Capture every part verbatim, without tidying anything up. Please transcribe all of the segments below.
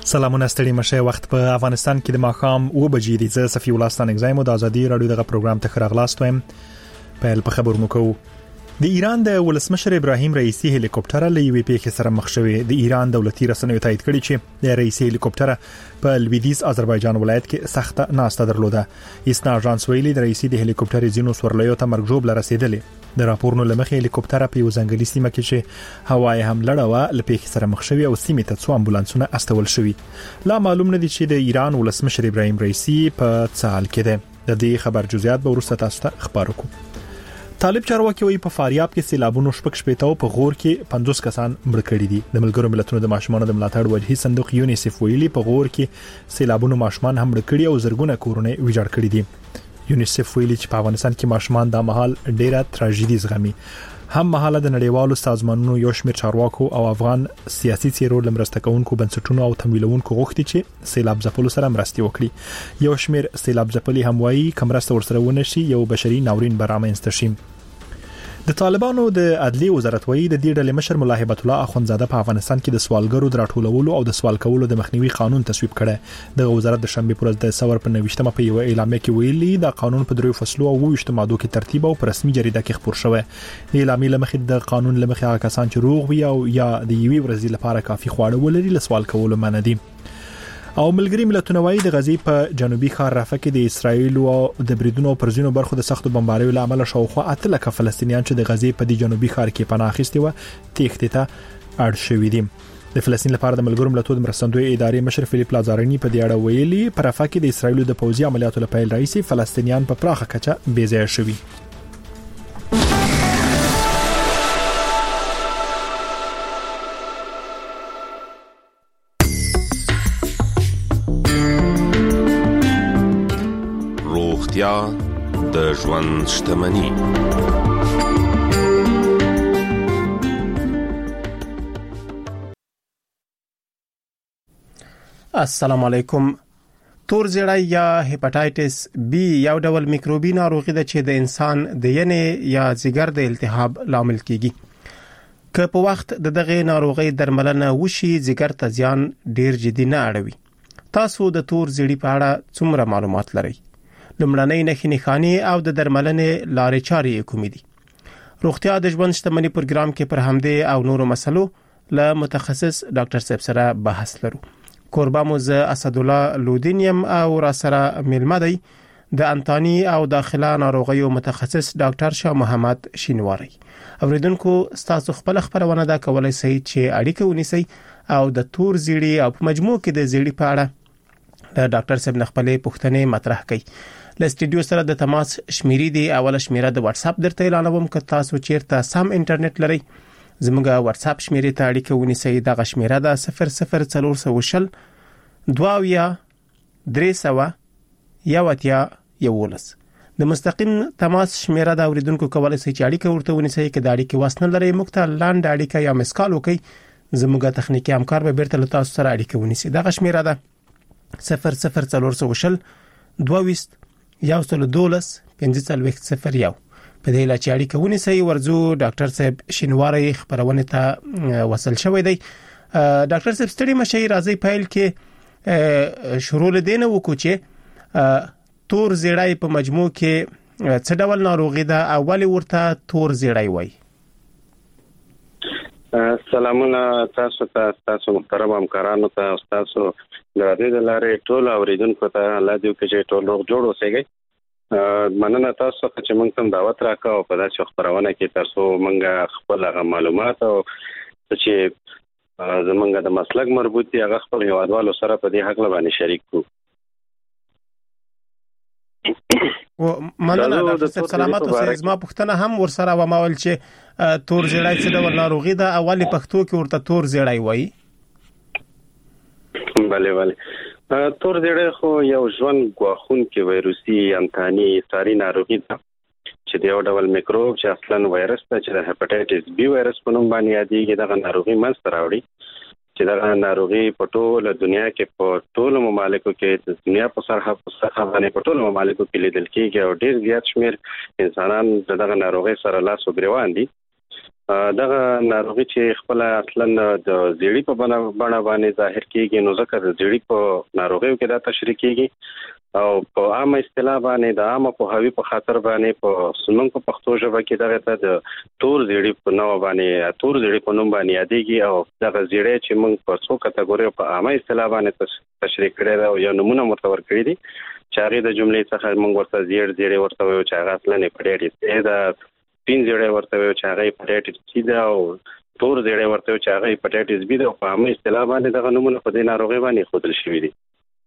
سلامونه ستړي مشه وخت په افغانستان کې د ماښام و بجې دي. زه صفي الله ستانک زایم د ازادي رادیو دغه پروګرام ته خراغلاست وایم. په په خبرونو کوو د ایران د ولسمشر ابراهیم رئیسی هلیکوپټر له یوې پیښې سره مخ شوی. د ایران دولتي رسنیو تایید کړي چې د رئیسی هلیکوپټر په لویدیز آذربایجان ولایت کې سخته ناسته درلوده. ایسنا اژانس ویلي د رئیسی د هلیکوپټر زینو سورلیو ته مرګ جوړ رسیدلې. د راپورونو لمخې هلیکوپټر په یو ځنګلي سیمه کې چې هوایي حمله و له پیښې سره مخ شوی او سیمه ته څو امبولانسونه استول شوی. لا معلوم نه دي چې د ایران ولسمشر ابراهیم رئیسی په څه حال کې ده. د دې خبر جزئیات به ورسته تاسو ته خبرو کوم. طالب چارواکي وایي په فاریاب کې سیلابونو شپږ شپېته او په غور کې پنځوس کسان مړ کړي دي. د ملګرو ملتونو د ماشومانو د ملاتړ وجهي صندوق یونیسف ویلي په غور کې سیلابونو ماشومان هم مړ کړي او زرګونه کورونه ویجاړ کړي دي. یونیسف ویلي چې په افغانستان کې ماشومان د مهال ډیره تراژیدي زغمي. هم مهاله د نړیوالو سازمانونو یو شمېر چارواکو او افغان سیاسي څیرو لمرسته کوونکو بنسټونو او تمویلونکو غوښتي چې سیلاب ځپلو سره مرستي وکړي. یو شمېر سیلاب ځپلي هم وایي کمرسته ورسره ونشي یو بشري ناورین برامنځته شي. د طالبانو د عدلیه وزارت وایي د دې ډلې مشر ملا هیبت الله اخوندزاده په افغانستان کې د سوالګرو د راټولولو او د سوال کولو د مخنیوي قانون تصویب کړي. د وزارت د شنبه پر ورځ د ثور په نوښتمه په یو اعلامیه کې ویلي د قانون په دریو فصلو او وشت ماده کې ترتیب او په رسمي جریده کې خبر شوی. د اعلامیه لمخې د قانون لمخې هغه کسان چې روغ وي او یا د یوې ورځې لپاره کافي خواړه ولري له سوال کولو منع دي. او ملګری ملتونه وایي د غزې په جنوبي ښار رافح کې د اسرایل او د بریدونو پر ځینو برخو د سختو بمباریو له امله شاوخوا اته لک فلسطینیان چې د غزې په د جنوبي ښار کې پناه اخیستي و تېښتې ته اړ شوي دي. د فلسطین لپاره د ملګرو ملتونو د مرستندوی ادارې مشر فلیپ لازارنی په دې اړه ویلي په رافح کې د اسرایل د پوځي عملیاتو لپاره رئیس فلسطینیان په پراخه کچه بې ځای شوي. د ژوند شتمني. السلام علیکم. تور زیړی یا هپاتایټس بی یو ډول میکروبي ناروغي ده چې د انسان د ینې یا ځیګر د التهاب لامل کیږي. که په وخت د دغه ناروغي درملنه وشي ځیګر ته زیان ډیر جدي نه اړوي. تاسو د تور زیړی په اړه څومره معلومات لرئ؟ لمړنۍ نښې نښانې او د درملنې لارې چارې کومې دي؟ روغتیا د ژوند شتمني پروګرام کې پر همدې او نورو مسلو له متخصص ډاکټر صاحب سره بحث لرو. کوربه مو زه اسد الله لودینیم او را سره ملمه دی د انتانی او داخله ناروغیو متخصص ډاکټر شاه محمد شینواری. اوریدونکو تاسو خپل خبرونه دا کولای شئ چې اړیکه ونیسئ او د تور زیړی او په مجموع کې د زیړی په اړه د ډاکټر صاحب خپلې پوښتنې مطرح کړئ. له سټډیو سره د تماس شمیرې دی. اوله شمیره د واتس اپ درته اعلانوم که تاسو چیرته سم انټرنیټ لرئ زموږه واتس اپ شمیرې ته اړیکه ونیسئ. دغه شمیره ده صفر صفر څلور سوه شل دوه اویا درې سوه یو اتیا یولس. د مستقیم تماس شمیره د اوریدونکو کولای شي چې اړیکه ورته ونیسئ. که د اړیکې واسنه لرئ موږ ته لاندې اړیکه یا مسکال وکړئ زموږه تخنیکی همکار به بیرته له تاسو سره اړیکه ونیسي. دغه شمیره ده صفر صفر څلور سوه شل دوه ویست یو سل دولس پنځه څلوېښت صفر یو. په دې لچې اړیکه ونیسئ. ورځو ډاکټر صاحب شینواری خبرونه ته وصل شوی دی. ډاکټر صاحب ستړي مشي راځي پیل کې شروع لدینه وکړو چې تور زیړی په مجموع کې څه ډول ناروغي ده او ولې ورته تور زیړی وایي؟ سلامونه تاسو ته، تاسو محترم همکارانو ته، تاسو د دې د لارې ټول اوریدونکو ته الله دې وکړي چې ټول روغ جوړ اوسئ. مننه تاسو ته چې موږ ته دعوت راکاو په داسې خبرونه کې تاسو موږ خپل هغه معلومات او چې زمونږ د مسلک مربوط دي هغه خپل هیوادوالو سره په دې حق باندې شریک کړو. و مننه ډاکټر صاحب سلامات اوسئ. زما پوښتنه هم ورسره و ماول چې تور زیړی څه ډول ناروغي ده او ولې پښتو کې ورته تور زیړی وایي؟ بله بله تور زیړی خو یو ژوند ګواښونکی ویروسي انتاني ساري ناروغي ده چې د یو ډول میکروب چې اصلا وایرس ده چې د هپاتایټس بی وایرس په نوم باندې یادېږي. دغه ناروغي منځته راوړي چې دغه ناروغي په ټوله دنیا کې په ټولو ممالکو کې د دنیا په سرحه په سرحه باندې په ټولو ممالکو کې لیدل کېږي او ډېر زیات شمېر انسانان دغه ناروغي سره لاس او ګریوان دي. دغه ناروغي چې خپل اصلا د زیړی په بڼه باندې ظاهر کیږي نو ځکه د زیړی په ناروغیو کې دا تشریح کیږي او په عامه اصطلاح باندې د عامه په هوی په خاطر باندې په سنن په پښتو ژبه کې دغه ته د تور زیړی په نوم باندې تور زیړی په نوم باندې یادېږي او دغه زیړی چې موږ په څو کټګوري په عامه اصطلاح باندې تشریح کړی دا یو نمونه مرتبر کړی دي چې هغه د جملې څخه موږ ورته زیړ زیړی ورته وایو چې هغه اصلا نه پړېږي دا پین زیړی ورته وایو چې هغه پټیټس سي دا او تور زیړی ورته وایو چې هغه پټیټس بي دا په عامه اصطلاح باندې دغه نمونه په دې ناروغي باندې خودل شوی دي.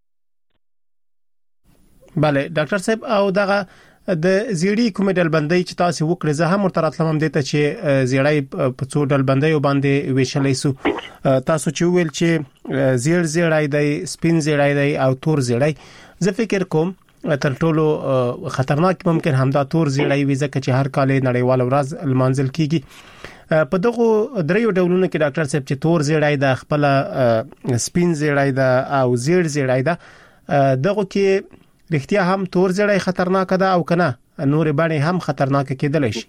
bale ډاکټر صاحب او دغه د زیړی کومه ډلبندۍ چې تاسو وکړه زه هم ورته راتلم دته چې زیړی په څو ډلبندۍ باندې ویشلې سو تاسو چې ویل چې زیړ زیړی دی سپین زیړی دی او تور زیړی زه فکر کوم تر ټولو خطرناک ممکن همدا تور زیړی وي ځکه چې هر کال نړیوال ورځ المنزل کیږي په دغه دریو ډولونو کې ډاکټر صاحب چې تور زیړی د خپل سپین زیړی د او زیړ زیړی د دغه کې رښتیا هم تور زیړی خطرناک ده او کنه نور باندې هم خطرناک کېدلی شي.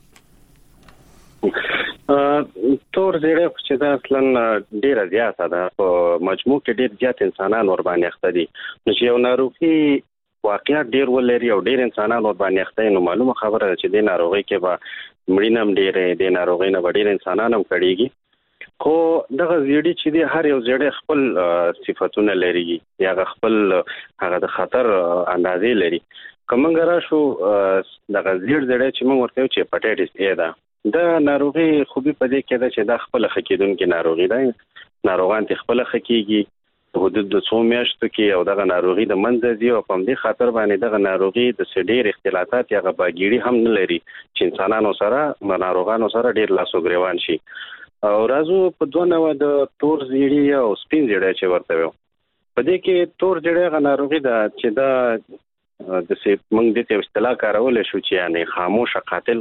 تور زیړی چې دا اصلا ډیره زیاته ده په مجموع کې ډیر زیات انسانان ور باندې اخته دي نو چې یو ناروغي واقعیت ډیر ولري او ډیر انسانان ور باندې اخته نو معلومه خبره ده چې د ناروغي کې به مړینم ډیره د ناروغي نه ډیر انسانان هم کړيږي خو دغه زیړی چې دی هر یو زیړی خپل صفاتونه لري یا خپل هغه د خطر اندازې لري کومنګ راشو دغه زیړ زیړی چې موږ ورته چې پټیټس ای دا د ناروغي خوبي په دې کې ده چې د خپل خکېدونکو ناروغي ده ناروغان ته خپل خکېږي حدود د څو میاشتو کې او دغه ناروغي د منځ دی او په دې خاطر باندې دغه ناروغي د سډیر اختلالات یا غباګيري هم نه لري چې انسانانو سره ناروغانو سره ډیر لاسو ګریوان شي او راځو په دوه نو د تور زیړی او سپین زیړی چې ورته وو په دې کې تور زیړی غ ناروغي ده چې دا د سي موږ د ته اصطلاح کارول شو چې یعنی خاموش قاتل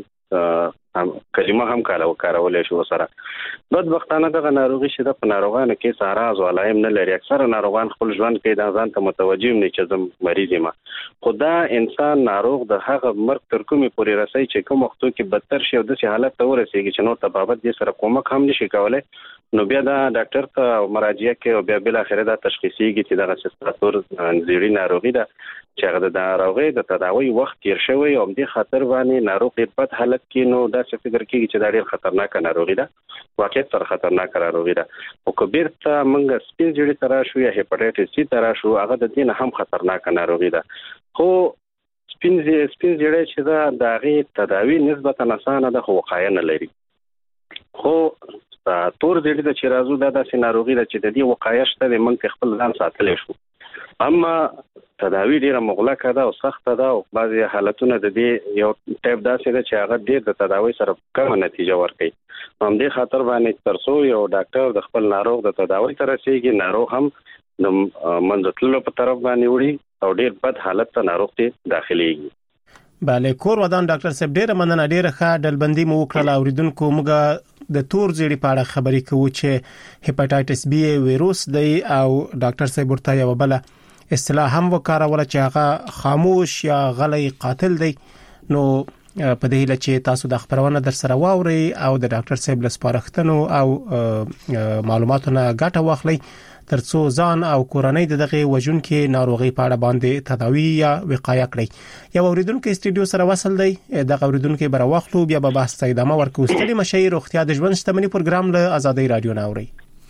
کلمه هم کارول کارول شو سره بدبختانه دغه ناروغي شته په ناروغانو کې ساراز ولایم نه لري اکثر ناروغان خپل ژوند کې د ځان ته متوجي نه چې زم مریض یم خدا انسان ناروغ د هغه مرګ تر کومه پورې رسي چې کوم وخت کې بدتر شي او د حالت ته ورسیږي چې نو تبابت دې سره کومک هم نشي کولای نو بیا دا ډاکټر ته مراجعه کوي او بیا بل اخره دا تشخیصيږي چې دغه سستاتور زیړی ناروغي ده چې هغه د ناروغي د تداوی وخت تیر شوی او د خطر باندې ناروغ په بد حالت کې نو دا څه فکر کوي چې دا ډېر خطرناک ناروغي ده واقعیت سره خطرناک ناروغي ده او کبیر ته موږ سپین زیړی ترا شو یا هپاتایټس سی ترا شو هغه د دې هم خطرناک ناروغي ده خو سپین زیړی سپین زیړی چې دا د هغه تداوی نسبتا اسانه ده خو وقایه نه لري خو تور زیړی د چې راځو دا د ناروغي ده چې د دې وقایه شته د موږ خپل ځان ساتلې شو اما تداوی ډیره مغلقه ده او سخته ده او بعضي حالتونه د دې یو ټیپ داسې ده چې هغه ډیر د تداوی سره کم نتیجه ورکوي هم دې خاطر باندې ترڅو یو ډاکټر د خپل ناروغ د تداوی تر رسیدي ناروغ هم د منځتلو په طرف باندې وړي او ډیر بد حالت ته ناروغ ته داخليږي. bale کور ودان ډاکټر صاحب ډیره مننه ډیره ښه ډلبندي مو وکړه اوریدونکو موږ د تور زیړی په اړه خبرې کوو چې هپاتایټس بی وایروس دی او ډاکټر صاحب ورته یو بل اصطلاح هم وکاروله چې هغه خاموش یا غلی قاتل دی نو په دې لچ تاسو د خبرونه در سره واوري او د ډاکټر صاحب لسپارښتنو او معلوماتونه ګټه واخلي ترڅو ځان او کورنۍ دغه وژن کې ناروغي په اړه باندې تداوی یا وقایه کړئ یو اوریدونکو استډیو سره وصل دی دغه اوریدونکو بر واخلو بیا به بحث ادامه ورکو ستړي مشایر روغتیا د ژوند شتمنۍ پروګرام له آزادۍ رادیو ناوړي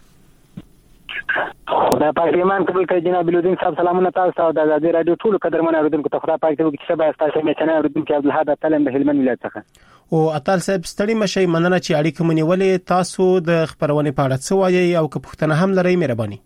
خدای پاک ایمان قبول کړي جناب بلودین صاحب سلامونه تاسو ته د آزادۍ رادیو ټول قدرمن اوریدونکو ته خدای پاک دې وکړي چې تاسو مې څنګه اوریدونکو عبدالحاد تلم د هلمند ولایت څخه او اتل صاحب ستړي مشي مننه چې اړیکه مونږ ولې تاسو د خبرونه په اړه څه وایي او که پښتنه هم لري مهرباني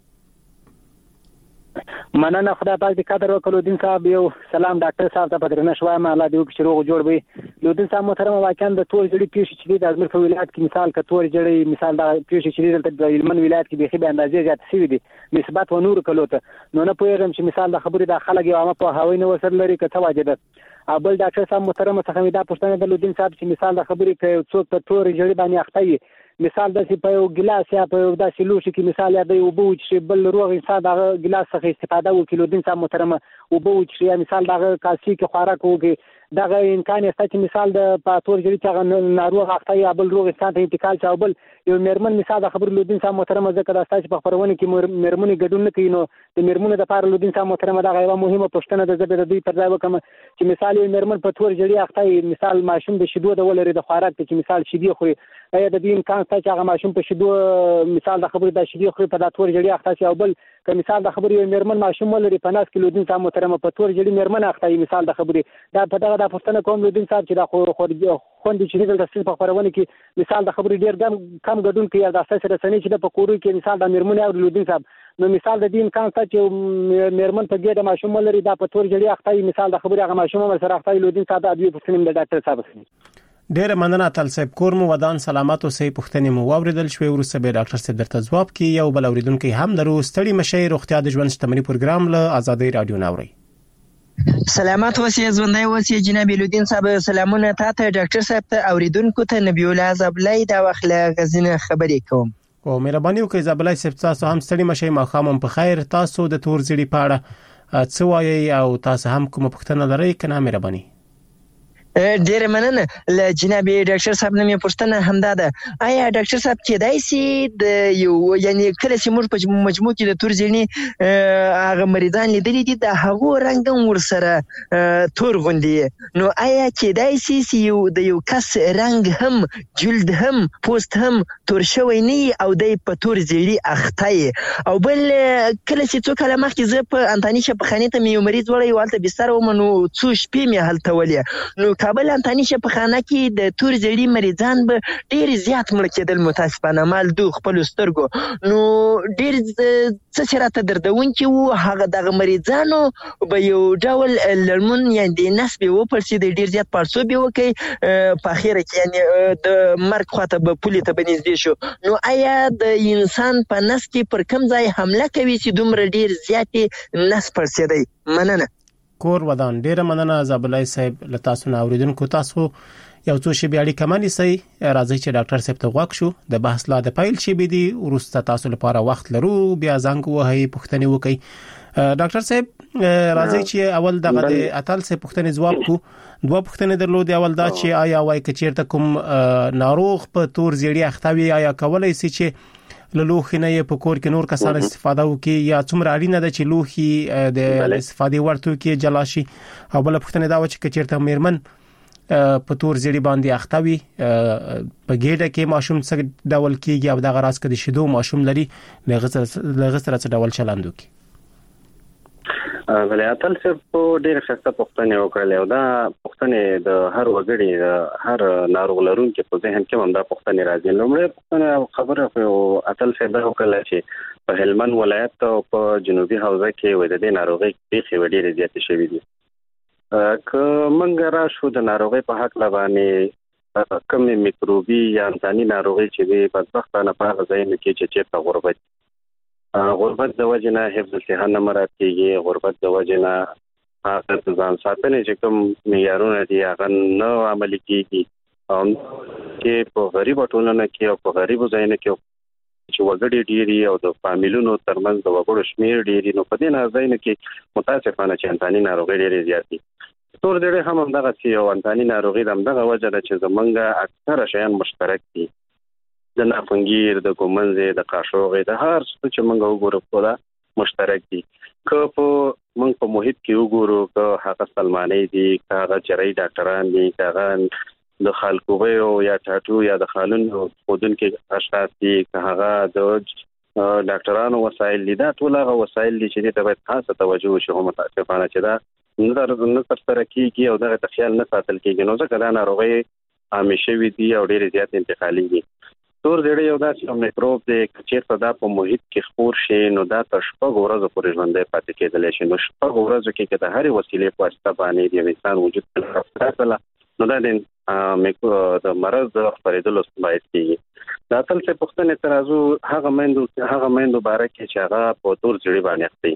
مننه خدای پاک دې قدر وکړو دین صاحب یو سلام ډاکټر صاحب ته پدرنه شوای ما الله دې وکړي روغ جوړ وي لودین صاحب محترم واقعا د تور جړی پیښ چې د ازمیر په ولایت کې مثال ک تور جړی مثال دا پیښ چې د هلمند ولایت کې به خې به اندازې زیات شوی دي نسبت و نور کلو ته نو نه پوهیږم چې مثال د خبرې د خلک یو عامه په هوای نه وسر لري که څه واجب ابل ډاکټر صاحب محترم څخه دا پوښتنه د لودین صاحب چې مثال د خبرې کې څوک په تور جړی باندې اخته مثال د سی په یو ګلاس یا په یو داسې لوښي کې مثال یا د اوبو چې بل روغ انسان دغه ګلاس څخه استفاده وکړي لودین صاحب محترم اوبو چې مثال دغه کاسي کې خوراک وکړي دغه امکان شته چې مثال د پاتور جوړي چې ناروغ اخته یا بل روغ ستان ته انتقال چا بل یو میرمن مثال د خبر لودین صاحب محترم ذکر راستای چې په خبرونه کې میرمن ګډون نه کوي نو د میرمن د پاره لودین صاحب محترم دا غیبه مهمه پښتنه د زبر د دوی پر ځای وکم چې مثال یو میرمن په تور جوړي اخته مثال ماشوم د شیدو د ولري د خوراک چې مثال شیدي خوري ایا د دې امکان شته چې هغه ماشوم په شیدو مثال د خبر د شیدي خوري په د تور جوړي اخته او بل که مثال د خبر یو میرمن ماشوم ولري په ناس کې لودین صاحب محترم په تور جوړي میرمن اخته مثال د خبرې دا په دغه د پښتنه کوم لودین صاحب چې دا خو خوندې چې د تفصیل په خبرونه کې مثال د خبرې ډیر کم کم ګډون کوي د اساس رسنۍ چې د پکورو کې مثال د میرمن او لودین صاحب نو مثال د دې امکان شته چې میرمن په ګډه ماشوم ولري دا په تور جوړي اخته مثال د خبرې هغه ماشوم هم سره اخته لودین صاحب د ادویه پښتنې د ډاکټر صاحب ډیر مننه تل صاحب کور مو ودان سلامات او صحیح پښتنې مو واوریدل شوې ورسره به ډاکټر صاحب درته ځواب کوي یو بل اوریدونکو هم درو ستړي مشي روغتیا د ژوند شتمنۍ پروګرام له آزادۍ رادیو ناوړي سلامات اوسئ ژوندۍ اوسئ جناب لودین صاحب سلامونه تاسو ډاکټر صاحب ته اوریدونکو ته نبی الله زبلای دا وخت غزنه خبرې کوم او مهرباني وکړئ زبلای صاحب تاسو هم ستړي مشي مخامم په خیر تاسو د تور زړی پاړه څه وایي او تاسو هم کوم پښتنه لرئ کنه مهرباني ډیر مننه ل جناب ډاکټر صاحب نومي پښتنه همدا ده آیا ډاکټر صاحب کېدای شي د یو یعنی کله چې موږ په مجموع کې د تور زړی هغه مریضان لیدلي دي د هغو رنګ ور سره تور غوندي نو آیا کېدای شي چې یو د یو کس رنګ هم جلد هم پوست هم تور شوی نه او د په تور زړی اخته او بل کله چې څو کله مخکې زه په انتانی شپخانه ته یو مریض وړي والته بستر ومنو څو شپې می هلته ولې نو کابل انتانی شپخانه کې د تور زړی مریضان به ډیر زیات مړ کېدل متاسفانه مال دو خپل سترګو نو ډیر څه شراته دردون کې وو هغه د مریضانو به یو ډول لرمون یعنی د نسب وو پر سي د ډیر زیات پارسو به وکي په اخر کې یعنی د مرګ خواته به پولی ته بنځدې شو نو آیا د انسان په نس کې پر کم ځای حمله کوي چې دومره ډیر زیات نس پر سي دی مننه کور ودان ډیر مننه زبلای صاحب لتاسو اوریدونکو تاسو یو څو شی بیا کمانی سي راځي چې ډاکټر صاحب ته غوښ شو د بحث لا د پایل شي بي دي ورسته تاسو لپاره وخت لرو بیا زنګ وهي پښتني وکي ډاکټر صاحب راځي چې اول دغه د اتل سه پښتني ځواب کو دوه پښتني درلود اول دا چې آیا وای کچیرته کوم ناروغ په تور زیړی اختوي آیا کولای سي چې لوخي نه په کور کې نور کسان استفاده وکي یا څومره اړینه ده چې لوخي د استفادې ورته کې جلاشي او بل پښتنه دا و چې کچیرته میرمن په تور زیړی باندې اختوي په ګډه کې ماشوم څخه ډول کېږي او د غراس کې د شیدو ماشوم لري لغه لغه سره څه ډول چلند وکي ولې اتل څه په ډېر ښه پښتنه وکړل او دا پښتنه د هر وګړي د هر ناروغ لرونکو په ذهن کې هم دا پښتنه راځي لومړی پښتنه خبره خو اتل څه دا وکړل چې په هلمند ولایت او په جنوبي حوزه کې وې د ناروغي پیښې ډېرې زیاتې شوې دي که منګ را شو د ناروغي په حق لبانې کوم میکروبي یا انساني ناروغي چې د بدبختانه په غځای نه کې چې چې په غربت غربت د وجنه حفظ الصحه نه مراد کیږي غربت د وجنه هغه ځان ساتنه چې کوم معیارونه دي هغه نه عملي کیږي او چې په غریب ټولنه کې او په غریب ځایونه کې چې وګړي ډیری او د فامیلونو ترمنځ د وګړو شمیر ډیری نو په دې ځایونه کې متاسفانه چې انساني ناروغي ډیره زیات دي تور دې هم دغه سی او انساني ناروغي دغه وجه ده چې زمونږ اکثره شیان مشترک دي د نافنګیر د ګومنځ د قاشوغې د هر څه چې موږ وګورو په دا مشترک دي که په موږ په محیط کې وګورو که هغه سلماني دي که هغه جراحي ډاکټران دي که هغه د خلکو او یا ټاټو یا د خالونو خودونکو اشخاص دي که هغه د ډاکټرانو وسایل دي دا ټول هغه وسایل دي چې د باید خاصه توجه وشي هم متاسفانه چې دا نظر نه تر سره کیږي او دغه تخیل نه ساتل کیږي نو ځکه دا ناروغي همیشه وي دي او ډېر زیات انتقالي دي تور زړی یو داسې میکروب دی چې چیرته دا په محیط کې خپور شي نو دا تر شپږ ورځې پورې ژوندی پاتې کېدلی شي نو شپږ ورځو کې د هرې وسیلې په واسطه باندې د انسان وجود ته نو دا د مرض د خپرېدلو باعث کېږي دا تل څه پوښتنې ترازو هغه میندو هغه میندو باره کې چې هغه په تور زړی باندې اخته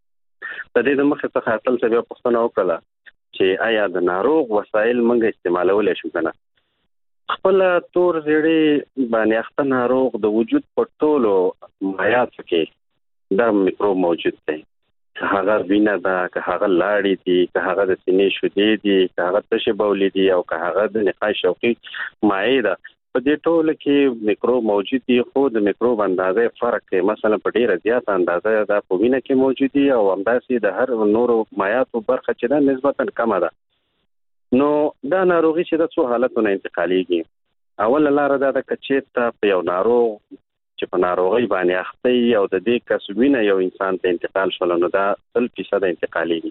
د دې د مخې څخه تل څه بیا پوښتنه وکړه چې آیا د ناروغ وسایل موږ استعمالولی شو که نه خپل تور زیړی باندې اخته ناروغ د وجود په ټولو مایعاتو کې دا میکروب موجود دی که هغه وینه ده، که هغه لاړې دي، که هغه د سینې شودې دي، که هغه تشې بولې دي او که هغه د نخاع شوقي مایع ده، په دې ټولو کې میکروب موجود دي. خو د میکروب اندازه فرق کوي. مثلا په ډیره زیات اندازه د په وینه کې موجود دي او همداسې د هر نورو مایعاتو برخه چې ده نسبتا کمه ده. نو دا ناروغي چې د څو حالتونو انتقالېږي. اول لاره دا ده که چېرته په یو ناروغ چې په ناروغي باندې اخته او د دې کس وینه یو انسان ته انتقال شول نو دا سل فیصد انتقالېږي.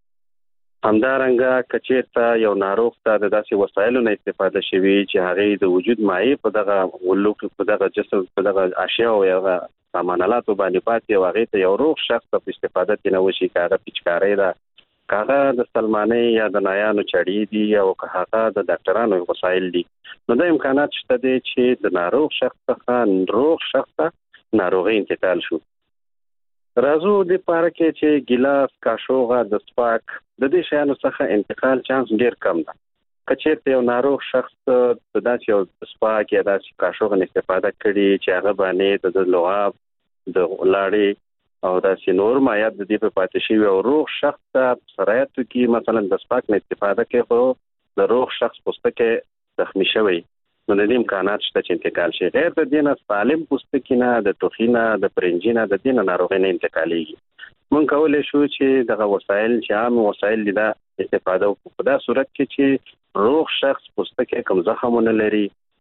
همدارنګه که چېرته یو ناروغ ته د داسې وسایلو نه استفاده شوي چې هغې د وجود مایع په دغه ولوک په دغه جسم په دغه اشیاو یا سامانالاتو باندې پاتې او هغې ته یو روغ شخص په استفاده ترې نه وشي، که هغه پیچکارۍ ده، که هغه د سلمانۍ یا د نایانو چړې دي او که هغه د ډاکټرانو وسایل دي، نو د امکانات شته دی چې د ناروغ شخص څخه روغ شخص ته ناروغي انتقال شو. راځو د پاره کې چې ګیلاس، کاشوغه، د سپاک د دې شیانو څخه انتقال چانس ډیر کم ده. که چېرته یو ناروغ شخص د داسې یو سپاک یا داسې کاشوغه استفاده کړي چې هغه باندې د لعاب، د لاړې او داسې نور مایعات د دې په پاتې شوي او روغ شخص ته سرایتو کې مثلا د سپاک نه استفاده کوي خو د روغ شخص پوستکی زخمي شوی، نو د دې امکانات شته چې انتقال شي. غیر د دې نه سالم پوستکی نه، د ټوخي نه، د پرنجي نه، د دې نه ناروغي نه انتقالېږي. موږ کولی شو چې دغه وسایل چې عام وسایل دي دا استفاده وکړو په دا صورت کې چې روغ شخص پوستکی کوم زخمونه لري،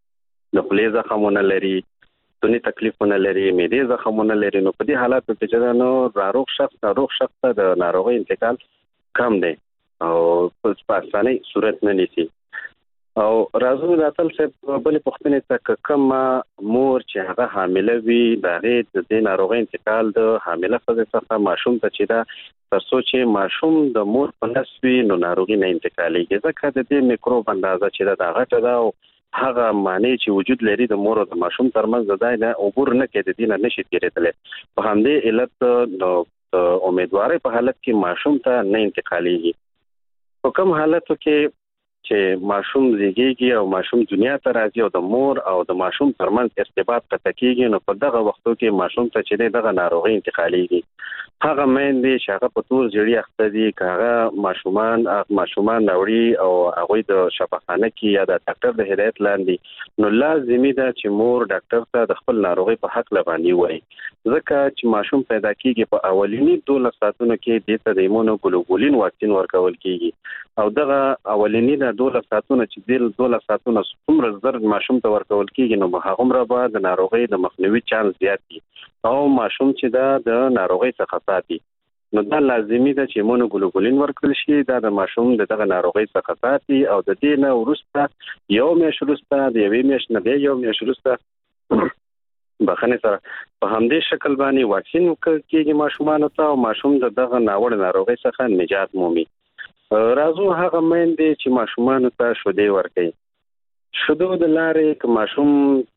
د خولې زخمونه لري، ستوني تکلیفونه لري، معدې زخمونه لري، نو په دې حالاتو کې چې نو ناروغ شخص ناروغ شخص ته د ناروغۍ انتقال کم دی او په اسانۍ صورت نه نیسي. او راځو د اتل صاحب بلې پوښتنې ته که کومه مور چې هغه حامله وي د هغې د دې ناروغۍ انتقال د حامله ښځې څخه ماشوم ته چې ده تر څو چې ماشوم د مور په نس وي نو ناروغي نه انتقالېږي، ځکه د دې میکروب اندازه چې ده دا غټه ده او هغه معنی چې وجود لري د مور او د ماشوم ترمنځ د ځای نه عبور نه کوي، د دې نه نشي تېرېدلی. په همدې علت د امیدوارۍ په حالت کې ماشوم ته نه انتقالېږي. په کوم حالتو کې چې ماشوم زیږیږي او ماشوم دنیا ته راځي او د مور او د ماشوم ترمنځ ارتباط قطع کیږي، نو په دغه وختو کې ماشوم ته چې دغه ناروغي انتقالېږي. هغه میندې چې هغه په تور زیړي اخته دي، که هغه ماشومان ماشومان راوړي او هغوی د شفاخانه کې یا د ډاکټر د هدایت لاندې، نو لازمي ده چې مور ډاکټر ته د خپل ناروغي په حق باندې وایي، ځکه چې ماشوم پیدا کیږي په اولینی دولس ساعتونو کې د ته د ایمونوګلوبولین واکسین ورکول کیږي او دغه اولینی د دولس ساعتونو چې د دولس ساعتونو څومره زر ماشوم ته ورکول کیږي نو هغومره به د ناروغۍ د مخنیوي چانس زیات دي او ماشوم چې دا د ناروغۍ څخه ساتي. نو دا لازمي ده چې ایمونوګلوبولین ورکړل شي، دا د ماشوم دغه ناروغۍ څخه ساتي او د دې نه وروسته یو میاشت وروسته د یوې میاشتې نه بیا یو میاشت وروسته بخښنې سره په همدې شکل باندې واکسین کېږي ماشومانو ته او ماشوم د دغه ناوړه ناروغۍ څخه نجات مومي. راځو هغه میندې چې ماشومانو ته شیدې ورکوي. شیدو د لارې که ماشوم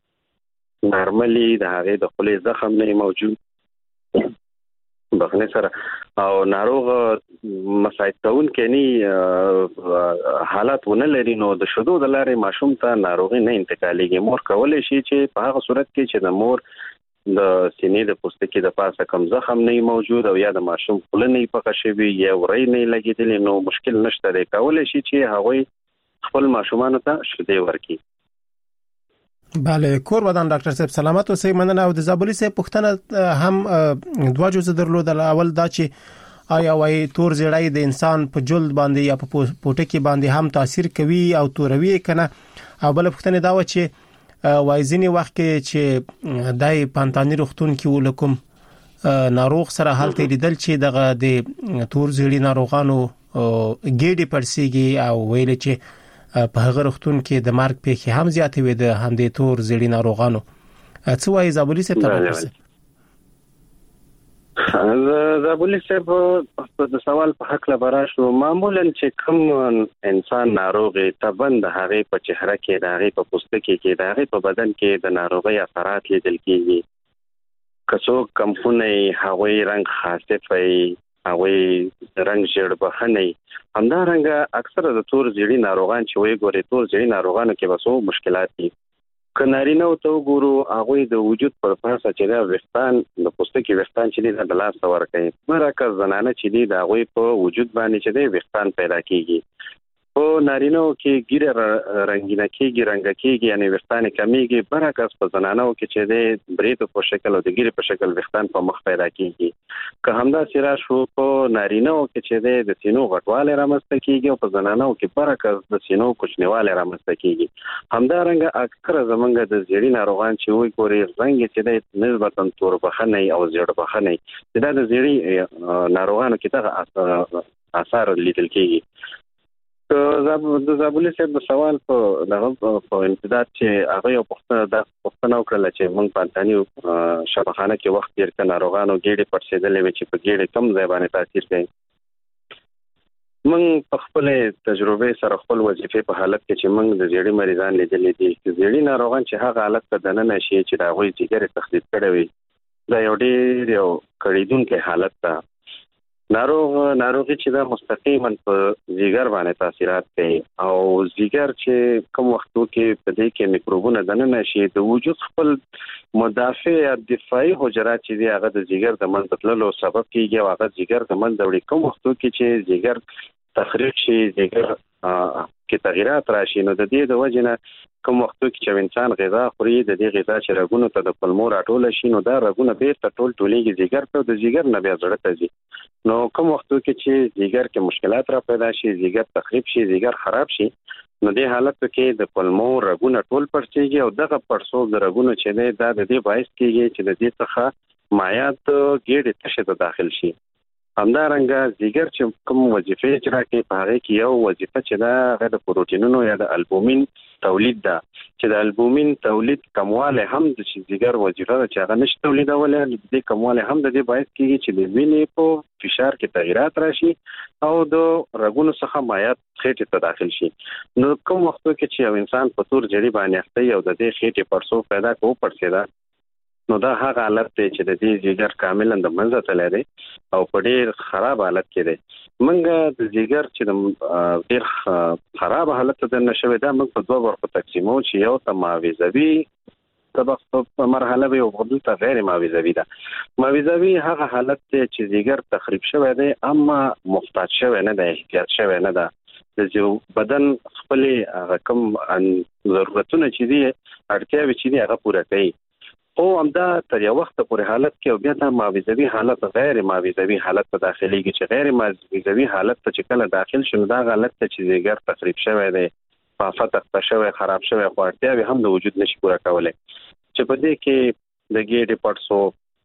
نارملي د هغې د خولې زخم نه موجود بخښنې سره او ناروغ مساعد کوونکی نه حالات ونه لري نو د شیدو د لارې ماشوم ته ناروغي نه انتقالېږي. مور کولی شي چې په هغه صورت کې چې د مور د سینې د پوستکي د پاسه کم زخم نه موجود او یا د ماشوم خوله نه پخه شوي یا وری نه لګېدلې نو مشکل نشته دی، کولی شي چې هغوی خپل ماشومانو ته شیدې ورکړي. بله کور ودان ډاکټر صاحب سلامت اوسئ. مننه. او د زابلي صاحب پوښتنه هم دوه جزء درلودل. اول دا چې آیا وای تور زیړی د انسان په جلد باندې یا په پوټکی باندې هم تاثیر کوي او توروي کنه، او بل پوښتنه دا و چې وای ځینې وخت کې چې دای پانتانی روغتون کې ولکم ناروغ سره حالت لیدل چې دغه د تور زیړی ناروغانو ګېډې پړسیږي او ویل چې په هغه روغتون کې د مارګ پیښې هم زیاتې وي د همدې تور زیړی ناروغانو. څه وایي زابلي صاحب ته؟ زابلي صاحب د سوال په حق لبرا شو. معمولا چې کوم انسان ناروغ تبند د هغې په چهره کې، د هغې په پوستکي کې، د هغې په بدن کې د ناروغۍ اثرات لیدل کېږي. که څوک کمپونه هغوی رنګ خاصف وي، هغوی رنګ ژیړ بخنی، همدارنګه اکثره د تور زیړي ناروغان چې وایي ګوري تور زیړي ناروغانو کې به څو مشکلات دي. کنارینه ته وګورو هغه د وجود پر پاسه چې دا وختان د پوستکي وختان چې د لاس ور کوي مرکه زنانه چې دی دا هغه په وجود باندې چې دی وختان پیدا کیږي او نارینه کې ګیره رنگینه کیږي رنگ کیږي یعنی وختان کمیږي برعکس په زنانو کې چې دی بریتو په شکل او د ګیره په شکل وختان په مخ پیدا کیږي که همدا سره شو په نارینه کې چې دی د سینو غټواله رامسته کیږي او په زنانو کې برعکس د سینو کوچنیواله رامسته کیږي همدا رنګ اکثر زمونږ د زیړی ناروغان چې وي ګوري رنگ چې دی نسبتا تور بخنه او زیړ بخنه دا د زیړی ناروغانو کې دغه اثر لیدل کیږي د زابلي صاحب د سوال په دغه په امتداد چې هغه یو پښتنه د پښتنه وکړل چې موږ پانتانی شبخانه کې وخت ډیر ک ناروغانو ګېډې پړسېدلې وي چې په ګېډې کم ځای باندې تاثیر کوي موږ په خپل تجربه سره خپل وظیفې په حالت کې چې موږ د زیړی مریضان لیدلې دي چې زیړی ناروغان چې هغه حالت ته دننه شي چې دا غوي ځګر تخدید کړي وي دا یو ډیر یو کړیدونکو حالت ده ناروغ ناروغي چې دا مستقیما په ځیګر باندې تاثیرات کوي او ځیګر چې کوم وختو کې په دې کې میکروبونه دننه شي د وجود خپل مدافع یا دفاعي حجرات چې دی هغه د ځیګر د منځ تللو سبب کیږي او هغه ځیګر د منځ وړي کوم وختو کې چې ځیګر تخریب شي ځیګر کې تغیرات راشي نو د دې د وجنه کوم وختو کې چې انسان غذا خوري د دې غذا چې رګونو ته د کولمو راټول شي نو دا رګونه بیرته ټول ټولېږي ځیګر ته د ځیګر نه بیا زړه ته ځي نو کوم وختو کې چې ځیګر کې مشکلات را پیدا شي ځیګر تخریب شي ځیګر خراب شي نو دې حالت کې د کولمو رګونه ټول پړسېږي او دغه پړسو د رګونو چې دا د دې باعث کیږي چې د دې څخه مایعات ګېډې تشه ته داخل شي همدارنګه ځیګر چې کوم وظیفه اجرا کوي په هغه کې یو وظیفه چې دا د پروتینونو یا د البومین تولید ده چې د البومین تولید کمواله هم د ځیګر وظیفه ده چې هغه نشي تولیدول د کمواله هم د دې باعث کیږي چې د وینې په فشار کې تغیرات راشي او د رګونو څخه مایعات خېټه ته داخل شي نو کوم وخت کې چې یو انسان په تور جړی باندې اخته یو د دې خېټه پرسو پیدا کوو پړسیدا نو دا هغه حالت دی چې د دې ځیګر کاملا د منځ ته لري او په ډیر خراب حالت کې دی منګه د ځیګر چې د ډیر خراب حالت ته نشوي دا موږ په دوه برخو تقسیمو چې یو ته ماویزوي طبق په مرحله به او بل ته غیر ماویزوي ده ماویزوي هغه حالت چې ځیګر تخریب شوی دی اما محتاج شوی نه دی احتیاط شوی نه ده د بدن خپل هغه کوم ضرورتونه چې دي اړتیاوي چې دي هغه پوره کوي او همدا تر یو وخت پورې حالت کې او بیا د ماویزوي حالت غیر ماویزوي حالت ته داخليږي چې غیر ماویزوي حالت ته چې کله داخل شون دا حالت ته چې ځیګر تخریب شوی دی په فتح شوی خراب شوی خو اړتیاوي هم د وجود نشي پوره کولای چې په دې کې د ګېډې پړسو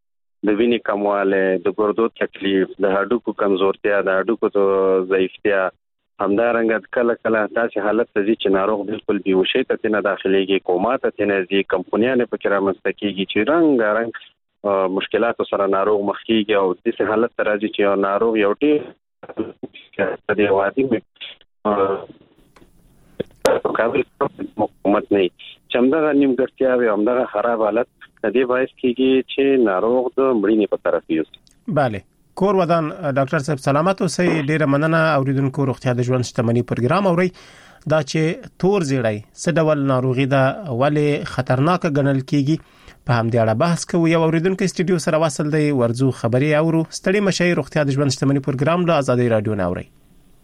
د وینې کمواله د ګردو تکلیف د هډوکو کمزورتیا د هډوکو ضعیفتیا همدارنګه کله کله داسې حالت ته ځي چې ناروغ بالکل بیهوشي ته نه داخليږي کوما ته نه ځي کمپونیانه په کې رامنځته کیږي چې رنګ رنګ مشکلات سره ناروغ مخ کیږي او داسې حالت ته راځي چې ناروغ یو ډېر د دې وادي کابل حکومت نه چمدغه نیمګړتیا او همدغه خراب حالت د دې باعث کیږي چې ناروغ د مړینې په طرف یوسي bale کور ودان ډاکټر صاحب سلامت اوسئ ډیره مننه اوریدونکو روغتیا د ژوند شتمنۍ پروګرام اوري دا چې تور زیړی څه ډول ناروغي ده ولې خطرناک ګڼل کیږي په همدې اړه بحث کوو یو اوریدونکو استډیو سره واصل دی ورزو خبري اورو ستړي مشي روغتیا د ژوند شتمنۍ پروګرام له آزادۍ رادیو نه اوري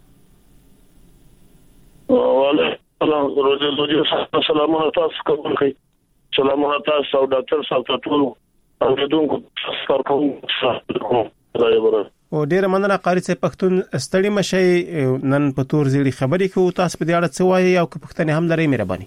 والله سلام تاسو کوم کوي سلام تاسو او ډاکټر صاحب ټول اوریدونکو تاسو کوم او ډیره مننه قاری صاحب پښتون ستړي مشي نن په تور زیړي خبرې کوو تاسو په دې اړه څه وایي او که پښتنه هم لري مهرباني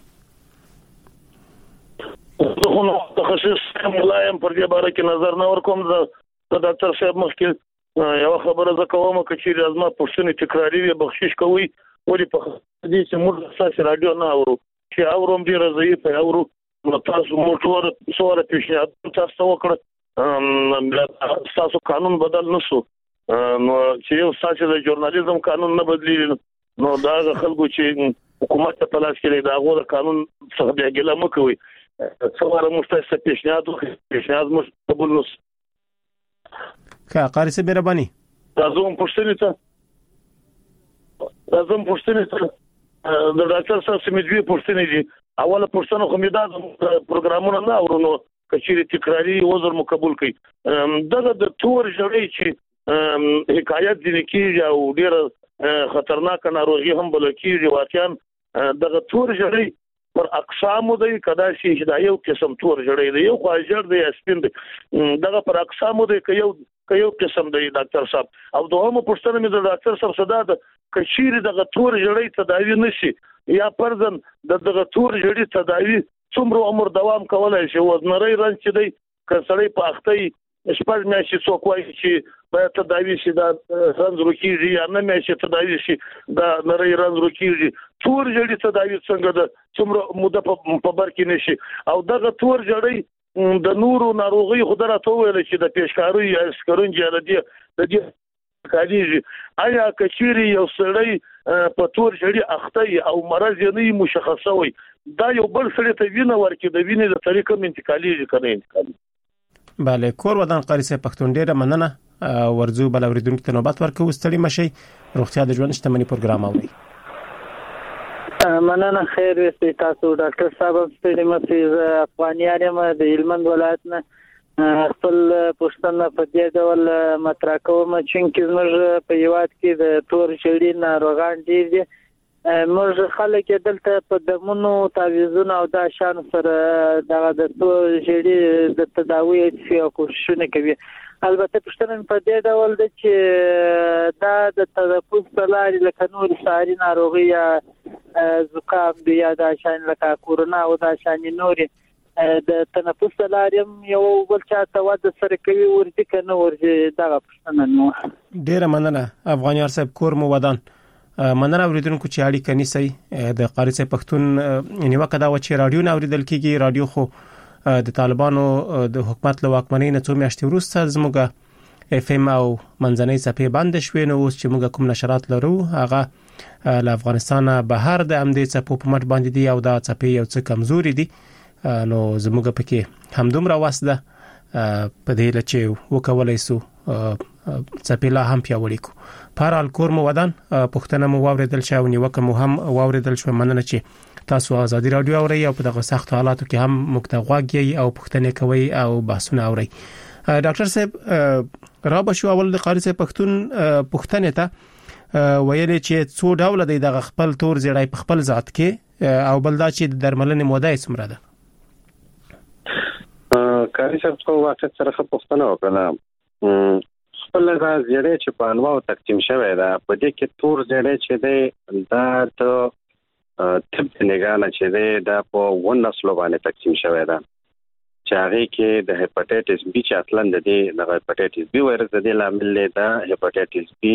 زه نو تخصص ملایم پر دې باره کې نظر نه ورکوم د ډاکټر صاحب مخکې یو خبره ز کوم چې ازما پښتني تکراری وي بخشش کوي ولې په دې چې موږ اساس رادیو نه اورو چې اوروم دې راځي په اورو نو تاسو موټور سوره پیښه تاسو وکړه تاسو قانون بدل نشو نو چې یو ساتي د ژورنالیزم قانون نه بدلی نو دا خلکو چې حکومت ته پلاس کړي دا غوړ قانون څخه بیا ګله مکوي څومره مستحق پیشنهاد پیشنهاد مش قبول نس کا قاری صاحب مهرباني تاسو هم پوښتنه ته تاسو هم پوښتنه ته د ډاکټر صاحب سمجوي پوښتنه دي. اوله پوښتنه خو مې دا د پروګرامونو نه اورونو کچېری تکراری وزر مقبول کړي. دغه د تور جوړې چې حکایت دي کیږي او ډېر خطرناک ناروغي هم بل کیږي. واقعا دغه تور جوړې پر اقسامو دی کدا شي چې دا یو قسم تور جوړې دی یو خواجر دی سپین دی دغه پر اقسامو دی که یو که یو قسم دی ډاکټر صاحب. او دوهمه پوښتنه مې د ډاکټر صاحب صدا ده کچېری دغه تور جوړې تداوی نشي یا پرځن د دغه تور جوړې تداوی څومره عمر دوام کولای شي. وزنري رنځ چې دی کسړې په اخته شپږ میاشتې څوک وایي چې باید تداوی شي دا رنځ روکیږي یا نه میاشتې تداوی شي دا نری رنځ روکیږي. تور جوړې تداوی څنګه ده څومره موده په بر کې نشي. او دغه تور جوړې د نورو ناروغي خو درته ویل چې د پیشکاري یا سکرونج یا د دې د دې کالیږي. آیا کچېری یو سړی په تور جوړې اخته او مرض یې نه مشخصه وي دا یو بل سړی ته وینه ورکړي د وینې د طریقې انتقالي کنه انتقالي. بله کور ودان قاری صاحب پښتون ډیره مننه ورزو بل اوریدونکو ته نوبت ورکو ستړي مشي روغتیا د ژوند شتمنۍ پروګرام اوري. مننه خیر وي تاسو ډاکټر صاحب ستړي مشي افغانیان یم د هلمند ولایت نه خپل پښتنه په دې ډول مطرح کوم چې موږ په یوات کې د تور جوړې ناروغان ډیر دي. موږ خلک دلته په دمونو تعویذونه او دا شان سره دغه د تور جوړې د تداوی او کوششونه کوي. البته پښتنه په دې ډول د چې دا د تنفس لارې لکه نور ساري ناروغي یا زکام دی یا دا شان لکه کورونا او دا شان نوري د تنفس لارې یو بل چاته واده سره کوي ورته کنه ورته دا پښتنه نو ډیره مننه افغانیار صاحب کور مو ودان. مننه اوریدونکو چې اړیکه نیسي د قاری صاحب پښتون نیوکه دا و چې رادیو نه اوریدل کیږي. رادیو خو د طالبانو د حکومت له واکمنۍ نه څو میاشتې وروسته زموږ اف ام او منځنۍ صفحې بند شوې نو اوس چې موږ کوم نشرات لرو هغه له افغانستان بهر د امدې صفحو په مټ باندې دي او دا صفحې یو څه کمزوري دي نو زموږ پکې همدومره واسطه په دې لچې وکولای سو صفحې لا هم پیاوړی کو. پارال کور مو ودان پښتنه مو واوریدل شو نیوکه مو هم واوریدل شو. مننه چې تاسو ازادي رادیو اورئ او په دغه سخت حالاتو کې هم مکتغواږي او پښتنه کوي او بحثونه اورئ. ډاکټر صاحب را به شو اول د قاری صاحب پښتون پښتنه ته ویل چې څو ډول دی د خپل تور زړای په خپل ذات کې او بل دا چې د درملنې موده یې څومره ده. قاری صاحب خو واقع سره پښتنه وکړه خپل راز یې چې په انواع تقسیم شوی دا په دې کې تور زړې چې دی دا ته طب نگانه چې دی دا په ون نسلو باندې تقسیم شوی دا چې هغه کې د هپاتایټس بی چې اصلاً د دې د هپاتایټس بی وایرس د دې لامل دی دا هپاتایټس بی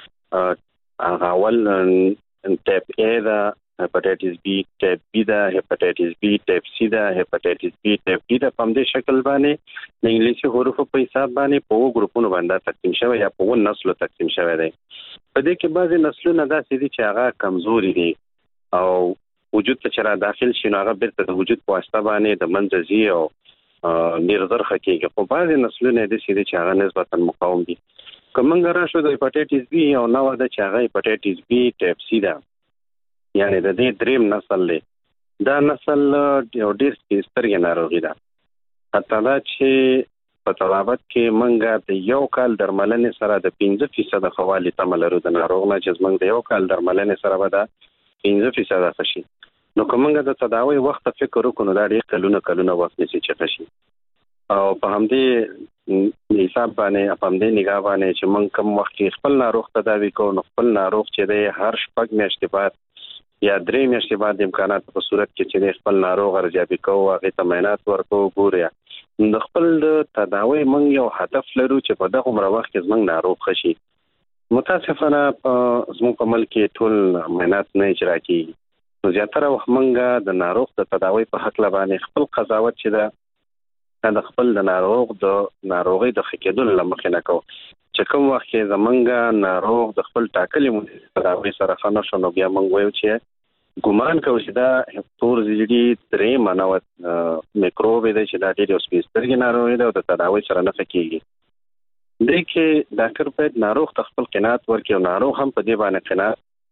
هغه ول ټایپ ا دا هپاتایټس بی ټایپ بی دا هپاتایټس بی ټایپ سی دا هپاتایټس بی ټایپ ډی دا په دې شکل باندې د انګلیسي حروفو په حساب باندې په وګ ګروپونو باندې تقسیم شوی یا په ون نسلو تقسیم شوی دی. په دې کې بعضي نسلونه داسې دي چې هغه کمزوري دي او وجود ته چې را داخل شي نو هغه بیرته د وجود په واسطه باندې د منځ ځي او ډیرزرخه کېږي. خو بعضي نسلونه دي چې هغه نسبتا مقاوم دي. کومنګ را شو د هپاتایټس بی او نو د چې هغه هپاتایټس بی ټایپ سی دا یعنی د دې دریم نسل له دا نسل یو ډیر سترګې ناروغي ده. حتی دا چې په طلبات کې منګه د یو کال درملنې سره د پنځه فیصد خوالي تملرو د ناروغ نه چې منګه د یو کال درملنې سره به دا پنځه فیصد خشي. نو کومنګه د تداوی وخت فکر وکړو دا ډیر کلونه کلونه وخت نشي چې خشي او په همدې حساب باندې په همدې نگاه باندې چې من کوم وخت خپل ناروغ تداوی کوو نو خپل ناروغ چې د هر شپږ میاشتې بعد یا درې میاشتې بعد امکانات په صورت کې چې خپل ناروغ ارزیابي کوو هغه تمرینات ورکو ګوریا د خپل تداوی مونږ یو هدف لرو چې په دغه عمر وخت کې زمونږ ناروغ شي. متاسفانه زموږ په ملک کې ټول تمرینات نه اجرا کیږي نو زیاتره وخت مونږ د ناروغ د تداوی په حق لبانې خپل قضاوت چې دا د خپل د ناروغ د ناروغي د خکېدل لمخې نه کوو چې کوم وخت کې زمونږ ناروغ د خپل ټاکلې تداوی سره خنه شو نو بیا مونږ وایو چې ګومان کوي چې دا تور زیړی درې منوت میکروب دی چې دا ډېر سپیڅلې ناروغي ده او د تداوی سره نه کېږي. د کې ډاکټر په ناروغ خپل قناعت ورکړي او ناروغ هم په دې باندې قناعت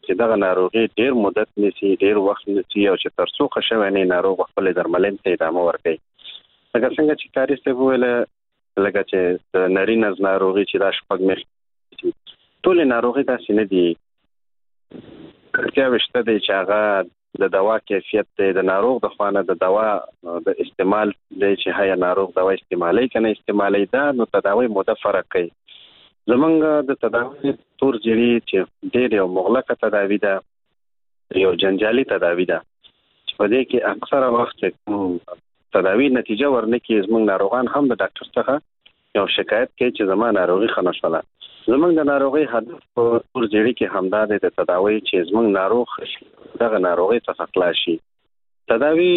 چې دغه ناروغي ډیر مدت نسی ډیر وخت نسی او چې تر څو خښوي نه ناروغ خپل درملین ته ادامه ورکړي. لکه څنګه چې کاری څه ویل لکه چې نارینه ناروغي چې دا شپږ میاشتې ټول ناروغي داسې نه دي. کله وشته دی چې هغه د دوا کیفیت د ناروغ د خوانه د دوا د استعمال د چې هيا ناروغ دوا استعمالي کنه استعمالي دا نو تداوی موده فرق کوي. زمونږ د تداوی تور جری چې ډېر یو مغلقه تداوی ده یو جنجالي تداوی ده چې په دې کې اکثره وخت تداوی نتیجه ورنکې زمونږ ناروغان هم د ډاکټر څخه یو شکایت کوي چې زما ناروغي ښه نشوله. زمونږ د ناروغي هدف په تور جری کې همدا د تداوی چې زمونږ ناروغ دغه ناروغي څخه خلاص شي. تداوی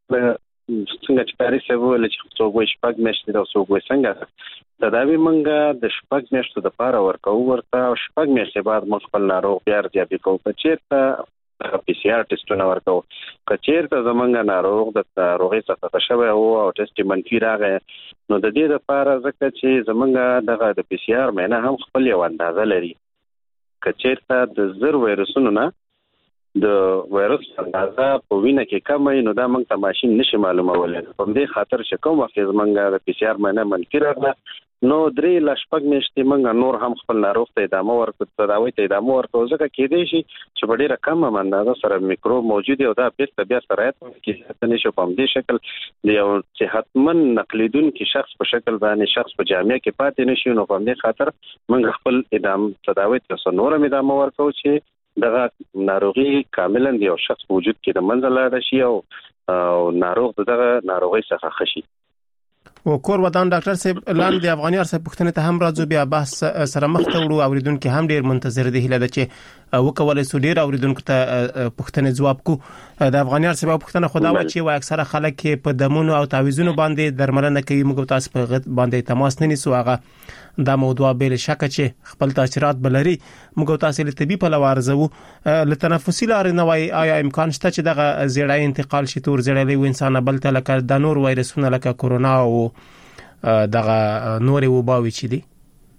څنګه چې کاری څه ویل چې څوک شپږ میاشتې او څوک څنګه تداوی منګه د شپږ میاشتو د پاره ورکو ورته او شپږ میاشتې بعد موږ خپل ناروغ بیا ارزیابي کوو چې چیرته پی سی آر ټیسټونه ورکو چې چیرته زمونږ ناروغ د ناروغي څخه شوی او او ټیسټ منفي راغی نو د دې لپاره ځکه چې زمونږ دغه د پی سی آر مینه هم خپل یو اندازه لري چې چیرته د زر وایرسونو نه د وایرس اندازه په وینه کې کمه نو دا موږ ته ماشين نشي معلومولای. په دې خاطر چې کوم وخت زمونږ د پی سی آر مینه منفي راغله نو درې لشپږ میاشتې موږ نور هم خپل ناروغ ته ادامه ورکړو تداوی ته ادامه ورکړو ځکه کې دی شي چې په ډیره کمه اندازه سره میکروب موجود او دا بیرته بیا سرایت کې نشي په دې شکل د یو صحتمن نقلیدونکو شخص په شکل باندې شخص په جامعه کې پاتې نشي نو په دې خاطر موږ خپل ادامه تداوی ته نور هم ادامه ورکړو چې دغه ناروغي کاملا د یو شخص وجود کې د منځ لاړ شي او ناروغ دغه ناروغي څخه خشي. و کور ودان ډاکټر صاحب لاندې د افغاني ارسه پښتنه ته هم راځو بیا بحث سره مخ ته وړو اوریدونکو هم ډیر منتظر دي هله د چې وکولای سو ډیر اوریدونکو ته پښتنه جواب کو د افغاني ارسه پښتنه خدا و چې و اکثره خلک په دمونو او تعویذونو باندې درملنه کوي موږ تاسو په باندې تماس نه نیسو هغه دا موضوع بل شک چې خپل تاثیرات بلري موږ تاسو له طبي په لوارزو له تنفسي لارې نه وای آیا امکان شته چې دغه زیړای انتقال شي تور زیړای و انسان بل ته لکه د نور وایرسونه لکه کورونا او دغه نور وباوي چې دي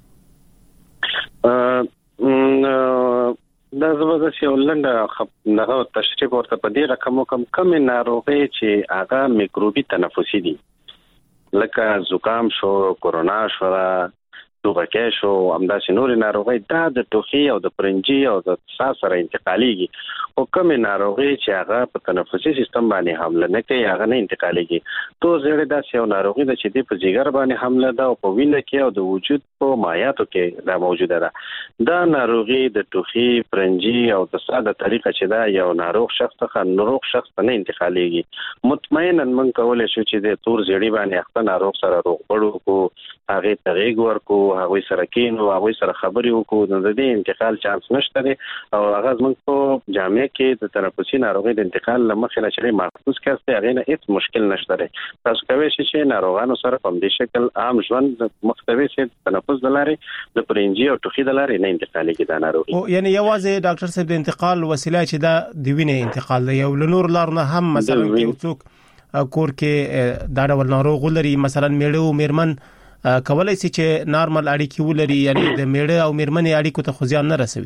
دا زبده چې ولنده دغه تشریح ورته په دې رقم کم کم ناروغي چې هغه میکروبي تنفسي دي لکه زکام شو کورونا شو دوغکې شو همداسې نور ناروغي دا د ټوخي او د پرنجي او د ساه سره انتقاليږي او کوم ناروغي چې هغه په تنفسي سیستم باندې حمله نه کوي هغه نه انتقاليږي تو زړه داسې یو ناروغي ده چې د په جګر باندې حمله ده او په وینه کې او د وجود په مایعاتو کې دا موجوده ده. دا ناروغي د ټوخي پرنجي او د ساه د طریقه چې دا یو ناروغ شخص ته ناروغ شخص نه انتقاليږي. مطمئنا من کولای شو چې د تور زړی باندې خپل ناروغ سره روغ پړو کو هغه تغییر ورکو هغه سره کینو هغه سره خبرې وکړو د دې انتقال چانس نشته دی او هغه زموږ په جامعه کې د تنفسي ناروغي د انتقال لمخې لچري محفوظ کړي هغه نه هیڅ مشکل نشته دی. تاسو کوی شئ چې ناروغانو سره په دې شکل عام ژوند مختوي شي تنفس د لارې د پرنجي او ټوخي د لارې نه انتقالي کې د ناروغي او یعنی یوازې ډاکټر صاحب د انتقال وسیله چې دا د وینې انتقال دی یو لنور لار نه هم مثلا کې څوک کور کې دا ډول ناروغ لري مثلا میړه او میرمن کولای شي چې نارمل اړیکې ولري یعنی د میړه او میرمنې اړیکو ته خو ځان نه رسوي.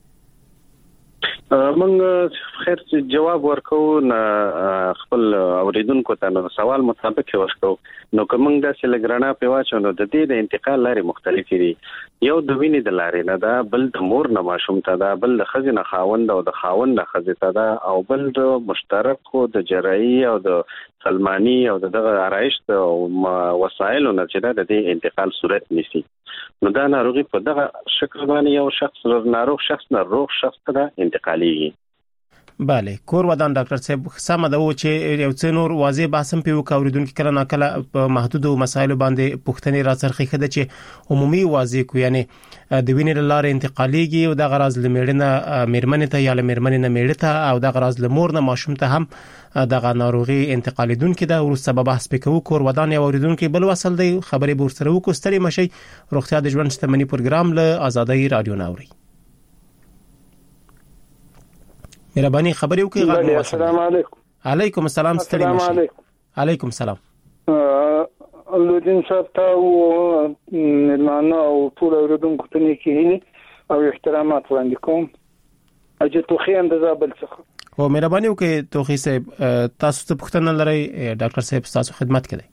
موږ خیر جواب ورکو نه خپل اوریدونکو ته نو سوال مطابق ورکو نو کوم د سلګرانا په واچو نو د دې د انتقال لارې مختلفې دي یو د وینې د لارې نه دا بل د مور نه ماشوم ته دا بل د خزینه خاوند او د خاوند نه خزې ته دا او بل د مشترک خو د جراحي او د سلمانی او دغه آرایش او وسایل نه چې د دې انتقال صورت نیسي نو دا ناروغي په دغه شکل باندې یو شخص ناروغ شخص نه روغ شخص ته انتقاليږي. bale کور ودان ډاکټر صاحب سم ده و چې یو څه نور واضح باسم په وکوریدونکو کله ناکله په محدود مسایل باندې پښتني راڅرخي خده چې عمومي واضح کو یعنی د وینې لاره انتقاليږي او د غراز لمړنه میرمنې ته یا لمرمنې نه میړه ته او د غراز لمور نه ماشوم ته هم دغه ناروغي انتقاليدونکو د ورسته به بحث وکړو. کور ودان یو اوریدونکو بل وصل دی خبرې بورسره وکړو ستړي مشي روغتیا د ژوند شتمنۍ پروګرام له آزادۍ رادیو ناوري مهرباني خبرې وکړئ. السلام علیکم. علیکم السلام ستړي مشي. علیکم السلام. لودین صاحب ته او ملمانه او ټول اوریدونکو ته نیکی او احترامات وړاندې کوم. اجه توخي اندازه بل څه او مهرباني وکړئ توخي صاحب تاسو ته پوښتنه لرئ ډاکټر صاحب تاسو خدمت کوي.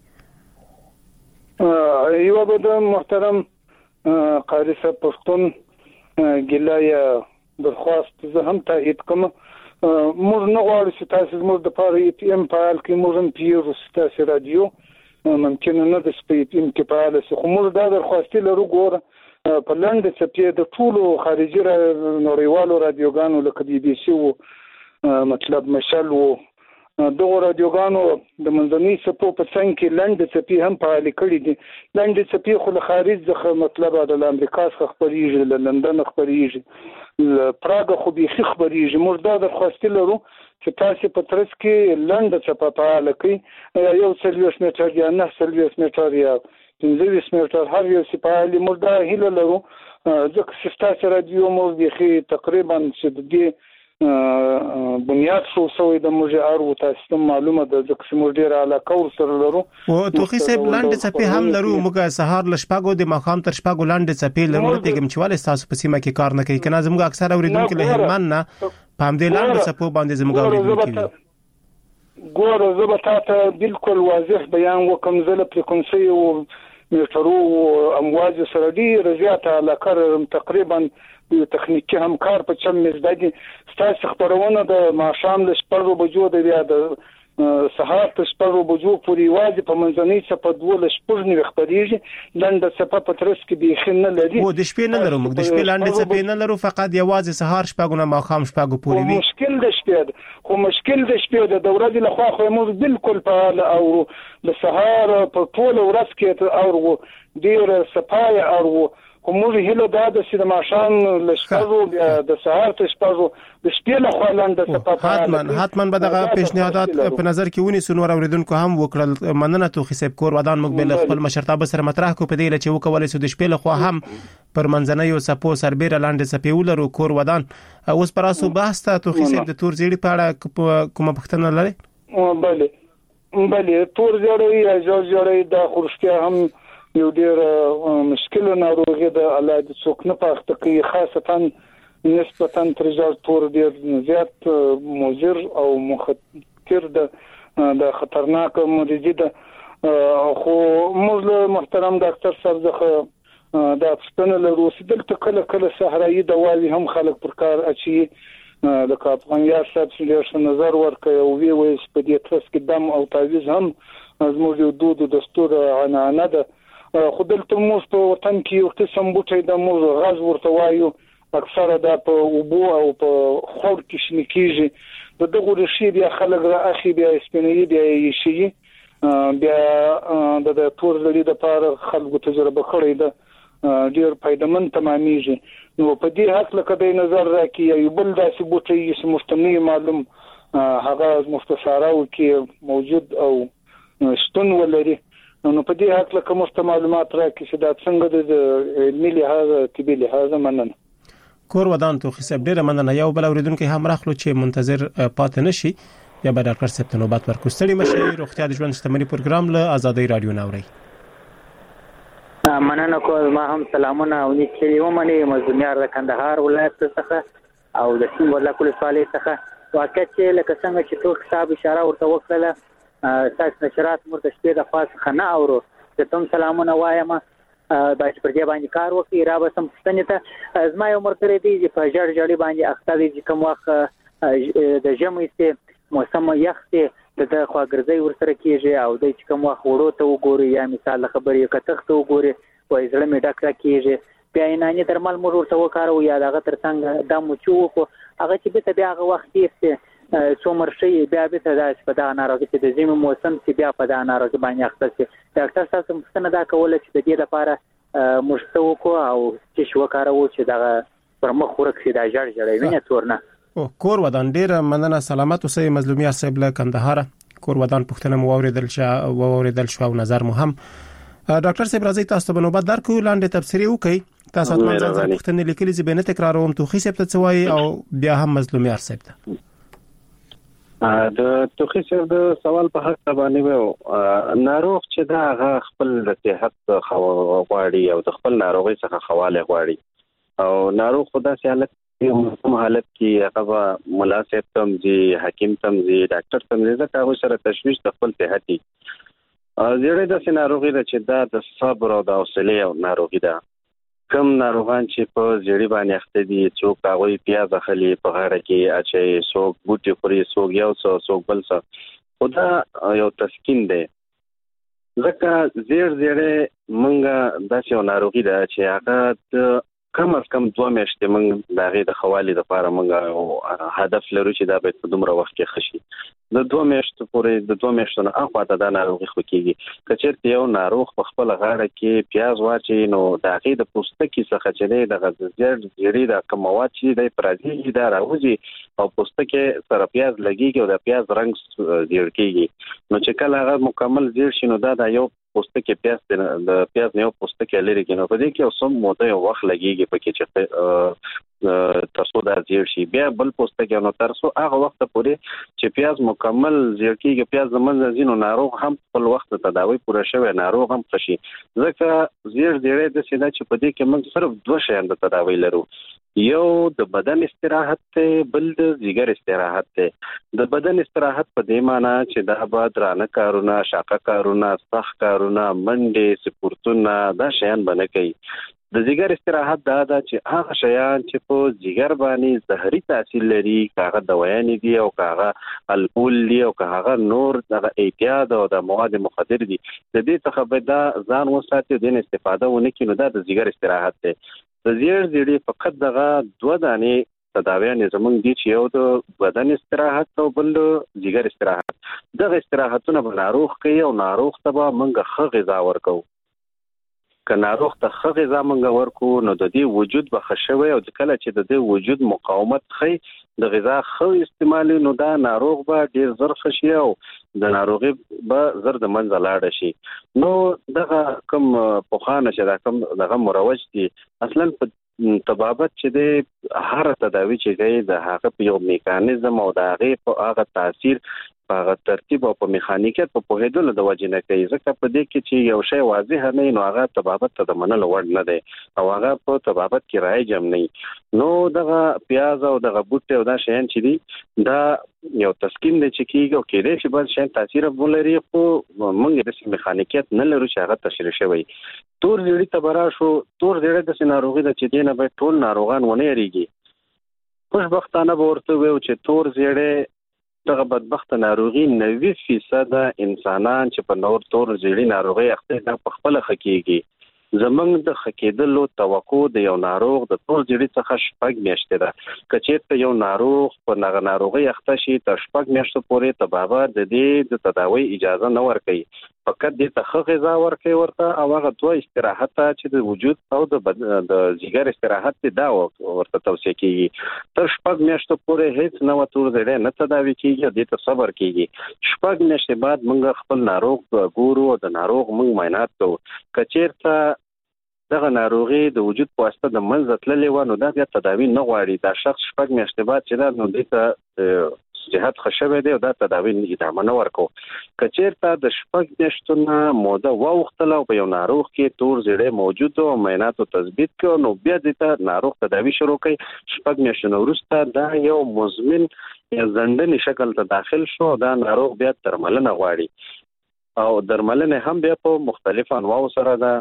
یو به محترم قاری صاحب پښتون ګلای درخواست زه هم تایید کوم. موږ نه غواړو چې تاسو موږ د پاره ای پی ام فعال کې موږ هم پیرو تاسو رادیو ممکن نه د سپی پی ام کې فعال شي، خو موږ دا درخواست لرو ګوره په لاندې څپې د ټولو خارجي نړیوالو رادیوګانو لکه بي بي سي وو مطلب مشل وو دغه رادیوګانو د منځنۍ څپو په څنګ کې لاندې څپې هم فعال کړي دي. لاندې څپې خو له خارج څخه مطلب د امریکا څخه خبريږي، له لندن خبريږي، له پراګ خو به خبريږي. موږ دا درخواست لرو چې تاسو په ترڅ کې لاندې څپه فعال کړئ، یو سلویس میټر یا نه سلویس میټر یا پنځه میټر هر یو سپایلی موږ دا هیله لرو ځکه چې تاسو رادیو موږ به تقریبا چې د دې بنیاد شو سوی د موږ ارو تاسو معلومه ده ځکه چې موږ ډیر علاقه ور لرو. او توخي صاحب لاندې څپې هم لرو، موږ سهار ل شپږو د ماخام تر شپږو لاندې څپې لرو. پیغام چې والي تاسو په سیمه کې کار نه کوي کنه زموږ اکثر اوریدونکو له هلمند نه په همدې لاندې څپو باندې زموږ اوریدونکو ګوره زه به تاسو بالکل واضح بیان وکم. زه له فریکونسي او میټرو او امواج سره ډیر زیاته علاقه تقریبا تخنیکی همکار په چم مزدادي ستاسو خبرونه د ماشام ل شپږو بجو د بیا د سهار په شپږو بجو پورې واځي په منځنۍ څپه دوه ل شپږ نیو خبريږي لاندې څپه په ترڅ کې به خنه لري. او د شپې نه لرو موږ د شپې لاندې څپې نه لرو، فقط یوازې سهار شپږونه ماخام شپږو پورې وي. مشکل د شپې خو مشکل د شپې د دورې له خوا خو موږ بالکل فعال او د سهار په ټول ورځ کې او ډیر صفای او کومه هله دا د سید ماشان لشکرو د سهار ته شپږو د شپې له خوا لاندې صفه حتمن حتمن به دغه پیشنهادات په نظر کې ونی سنور اوریدونکو هم وکړل. مننه توخي صاحب کور ودان موږ بل خپل مشرتابه سره مطرح کو په دې لچ وکولای سو د شپې له خوا هم پر منځنۍ او سپو سربېره لاندې صفه ولرو کور ودان. اوس پراسو بحث ته توخي صاحب د تور زیړی په اړه کومه پښتنه لري؟ بله بله تور زیړی یا جو زیړی د خورشتیا هم یو ډیر مشکل ناروغي د علاج څوک نه پخته کوي، خاصتا نسبتا ترجار تور ډیر زیات مضر او مخاطر ده د خطرناک مرضی ده. خو موږ محترم ډاکټر صاحب زخه د افغان له روسي دلته کله کله صحرایي دواوی هم خلک پر کار اچي د کاپغانیا صاحب څخه نظر ورکړي او وی وي په دې ترڅ کې دم او تعویض هم زموږ دود او دستور عنعنه ده. خو دلته موږ په وطن کې یو قسم بوټي د موږ غاز ورته وایو اکثره د په اوبو او په خور کې شنه کیږي د دغه رشي بیا خلک را اخی بیا سپینې بیا شي بیا د تور لري د پاره خلکو تجربه کړې ده ډیر فائدمن تمامېږي. نو په دې حق لکه د نظر راکې یو بل داسې بوټي چې مستمنی معلوم هغه مختصراو کې موجود او شتون ولري. نو په دې حق لکه مست معلومات راکې چې دا څنګه د علمي لحاظ طبي لحاظ مننه. کور ودان توخي صاحب ډیره مننه. یو بل اوریدونکو هم راخلو چې منتظر پاتې نشي یا به ډاکټر صاحب ته نوبت ورکړو. ستړي مشه روغتیا د ژوند شتمنۍ پروګرام له آزادۍ رادیو ناوړي. مننه کوم. ما هم سلامونه او نیکي ومني مزدمیار د کندهار ولایت څخه او د سیم ولا کول صالح څخه واقع چې لکه څنګه چې توخي صاحب اشاره ورته وکړه تاسو نشرات مرته شپې د خاص خنه اورو ته تم سلامونه وایم دا چې پر دې باندې کار وکړي را به سم ستنې ته ازما یو مرکري دي چې په جړ جړی باندې اخته دي کوم وخت د ژمي سه موسم یخته د خواګرځي ورسره کیږي او د کوم وخت وړو ته وګوري یا مثال خبرې کتخ ته وګوري وای زړه می ډکړه کیږي بیا نه درمل مور ورته وکارو یا دغه ترڅنګ د موچو کو هغه چې به بیا هغه وخت یې څومره شي بیا به تداس په دا ناروغي چې د زمي موسم چې بیا په دا ناروغي باندې اخته شي. ډاکټر صاحب مستنه دا کوله چې د دې لپاره مشتو کو او چې شو کارو چې دا پر مخ ورکړي دا جړ جړې ویني تورنه. او کور ودان ډیر مننه سلامت اوسئ مظلومي صاحب له کندهار. کور ودان پښتنه مو اوریدل شو او اوریدل شو نظر مو هم ډاکټر صاحب راځي تاسو ته نوبت درکو لاندې تفسیری وکړي تاسو ته ځان پښتنه لیکلي چې به نه تکراروم توخي صاحب ته څوای او بیا هم مظلومي صاحب ته د توخي صاحب د سوال په حق باندې و ناروغ چې دا هغه خپل د صحت خو غواړي او د خپل ناروغي څخه حواله غواړي او ناروغ خدا سي حالت کوم حالت کې هغه ملا صاحب تم زی حکیم تم زی ډاکټر تم زی دا هغه سره تشویش د خپل صحتي زیړې د سيناروغي د چې دا د صبر او د حوصله او ناروغي ده کم ناروغان چې په زیړې باندې اخته دي څوک هغه پیاز اخلي په غاړه کې اچي څوک بوټي خوري څوک یو څوک بل څه خدا یو تسکین دی ځکه زیر زیړې مونږه داسې ناروغي ده چې هغه کم از کم دوه میاشتې مونږ د هغې د خوالي دپاره مونږ هدف لرو چې دا باید په دومره وخت کې ښه شي د دوه میاشتو پورې د دوه میاشتو نه اخوا ته دا ناروغي خو کېږي که چېرته یو ناروغ په خپله غاړه کې پیاز واچوي نو د هغې د پوستکي څخه چې دی دغه زیړ زیړې دا کوم مواد چې دی په راځي دا راوځي او پوستکي سره پیاز لګېږي او د پیاز رنګ زیړ کېږي نو چې کله هغه مکمل زیړ شي نو دا د یو پوستکي پیاز د پیاز نه یو پوستکي لري کې نو په دې کې یو سم موده یو وخت لګېږي پکې چې ترڅو دا زیړ شي بیا بل پوستکي نو ترڅو هغه وخت پورې چې پیاز مکمل زیړ کېږي پیاز د منځ ځینو ناروغ هم خپل وخت تداوی پوره شوی ناروغ هم ښه شي ځکه زیړ زیړې د سیده چې په دې کې موږ صرف دوه شیان د تداوی لرو یو د بدن استراحت ته بل د ځیګر استراحت ته د بدن استراحت په دې معنی چې دا به درانه کارونه شاقه کارونه سخت کارونه منډې سپورتونه دا شیان به نه کوي د ځیګر استراحت دا ده چې هغه شیان چې په ځیګر باندې زهري تاثیر لري هغه دوايانې دي او هغه الکول دي او هغه نور دغه اعتیاد او د مواد مخدر دي د دې څخه به دا ځان وساتي د استفاده ونه کړي نو دا د ځیګر استراحت دی د زیړ زیړې فقط دغه دوه دانې تداویانې زمونږ دي چې یو د بدن استراحت او بل د ځیګر استراحت دغه استراحتونه به ناروغ کوي او ناروغ ته به موږ ښه غذا ورکوو که ناروغ ته ښه غذا موږ ورکوو نو د دې وجود به ښه شوی او کله چې د دې وجود مقاومت ښي د غذا ښه استعمال نو دا ناروغ به ډیر زر ښه شي او د ناروغي به زر د منځه لاړ شي نو دغه کوم پوخانه چې دا کوم دغه مروج دي اصلا په طبابت چې د هر تداوی چې کوي د هغه په یو میکانیزم او د هغه په هغه تاثیر په هغه ترتیب او په میخانیکت په پوهېدلو د وجې نه کوي ځکه په دې کې چې یو شی واضح نه نو هغه طبابت ته د منلو وړ نه دی او هغه په طبابت کې رایج هم نه نو دغه پیاز او دغه بوټي او دا شیان چې دي دا یو تسکین دی چې کېږي او کېدای شي بل شیان تاثیر ولري خو موږ داسې میخانیکیت نه لرو چې هغه تشریح شوی تور زیړي ته به راشو تور زیړی داسې ناروغي ده چې دې نه باید ټول ناروغان ونه یېرېږي خوشبختانه به ورته وویو چې تور زیړی دغه بدبخته ناروغي نوي فیصده انسانان چې په نور تور زیړي ناروغي اخته دا په خپله ښه کېږي زمونږ د ښه کېدلو توقع د یو ناروغ د تور زیړي څخه شپږ میاشتې ده که چېرته یو ناروغ په دغه ناروغۍ اخته شي تر شپږ میاشتو پورې طبابت د دې د تداوۍ اجازه نه ورکوي فقط دې ته ښه غذا ورکوي ورته او هغه دوه استراحت چې د وجود او د د ځیګر استراحت دی دا ورته توصیه کېږي تر شپږ میاشتو پورې هیڅ نوه تور زیړی نه تداوي کېږي دې ته صبر کېږي شپږ میاشتې بعد موږ خپل ناروغ ګورو او د ناروغ موږ معاینات کوو که چېرته دغه ناروغي د وجود په واسطه د منځ تللې وه نو دا بیا تداوي نه غواړي دا شخص شپږ میاشتې بعد چې دا نو دې ته صحت ښه شوی دی او دا تداوي ادامه نه ورکوو که چېرته د شپږ میاشتو نه موده واوښتله او په یو ناروغ کې تور زیړی موجود و او معایناتو تثبیت کړو نو بیا دې ته ناروغ تداوي شروع کوي شپږ میاشتو نه وروسته دا یو مزمن یا زندني شکل ته داخل شو دا ناروغ بیا درملنه غواړي او درملنه هم بیا په مختلف انواعو سره ده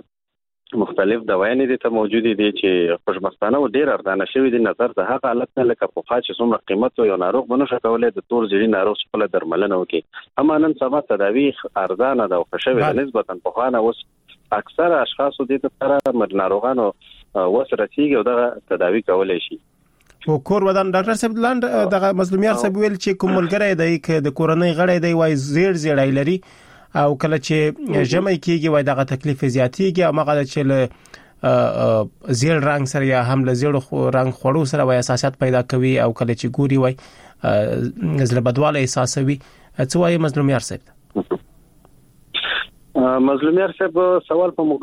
مختلف دوايانې دي ته موجودې دي چې خوشبختانه او ډېر ارزانه شوي دي نظر د هغه حالت نه لکه پخوا چې څومره قیمت و یو ناروغ به نشي کولی د تور زیړي ناروغ خپله درملنه وکړي اما نن سبا تداوي ارزانه ده او ښه شوې ده نسبتا پخوا نه اوس اکثره اشخاصو دې لپاره ناروغانو وس رسېږي او دغه تداوي کولی شي او کور ودان ډاکټر صاحب لاند دغه مظلومیار صاحب ویل چې کوم ملګری دی ک د کورنۍ غړی دی وای زیړ زیړی لري او کله چې ژمی کېږي وای دغه تکلیف زیاتېږي او مغه چې له زیړ رنگ سره یا هم له زیړ رنگ خوړو سره وای اساسات پیدا کوي او کله چې ګوري وای زړه بدواله احساسوي څه وای مظلومیار صاحب مظلومیار صاحب سوال په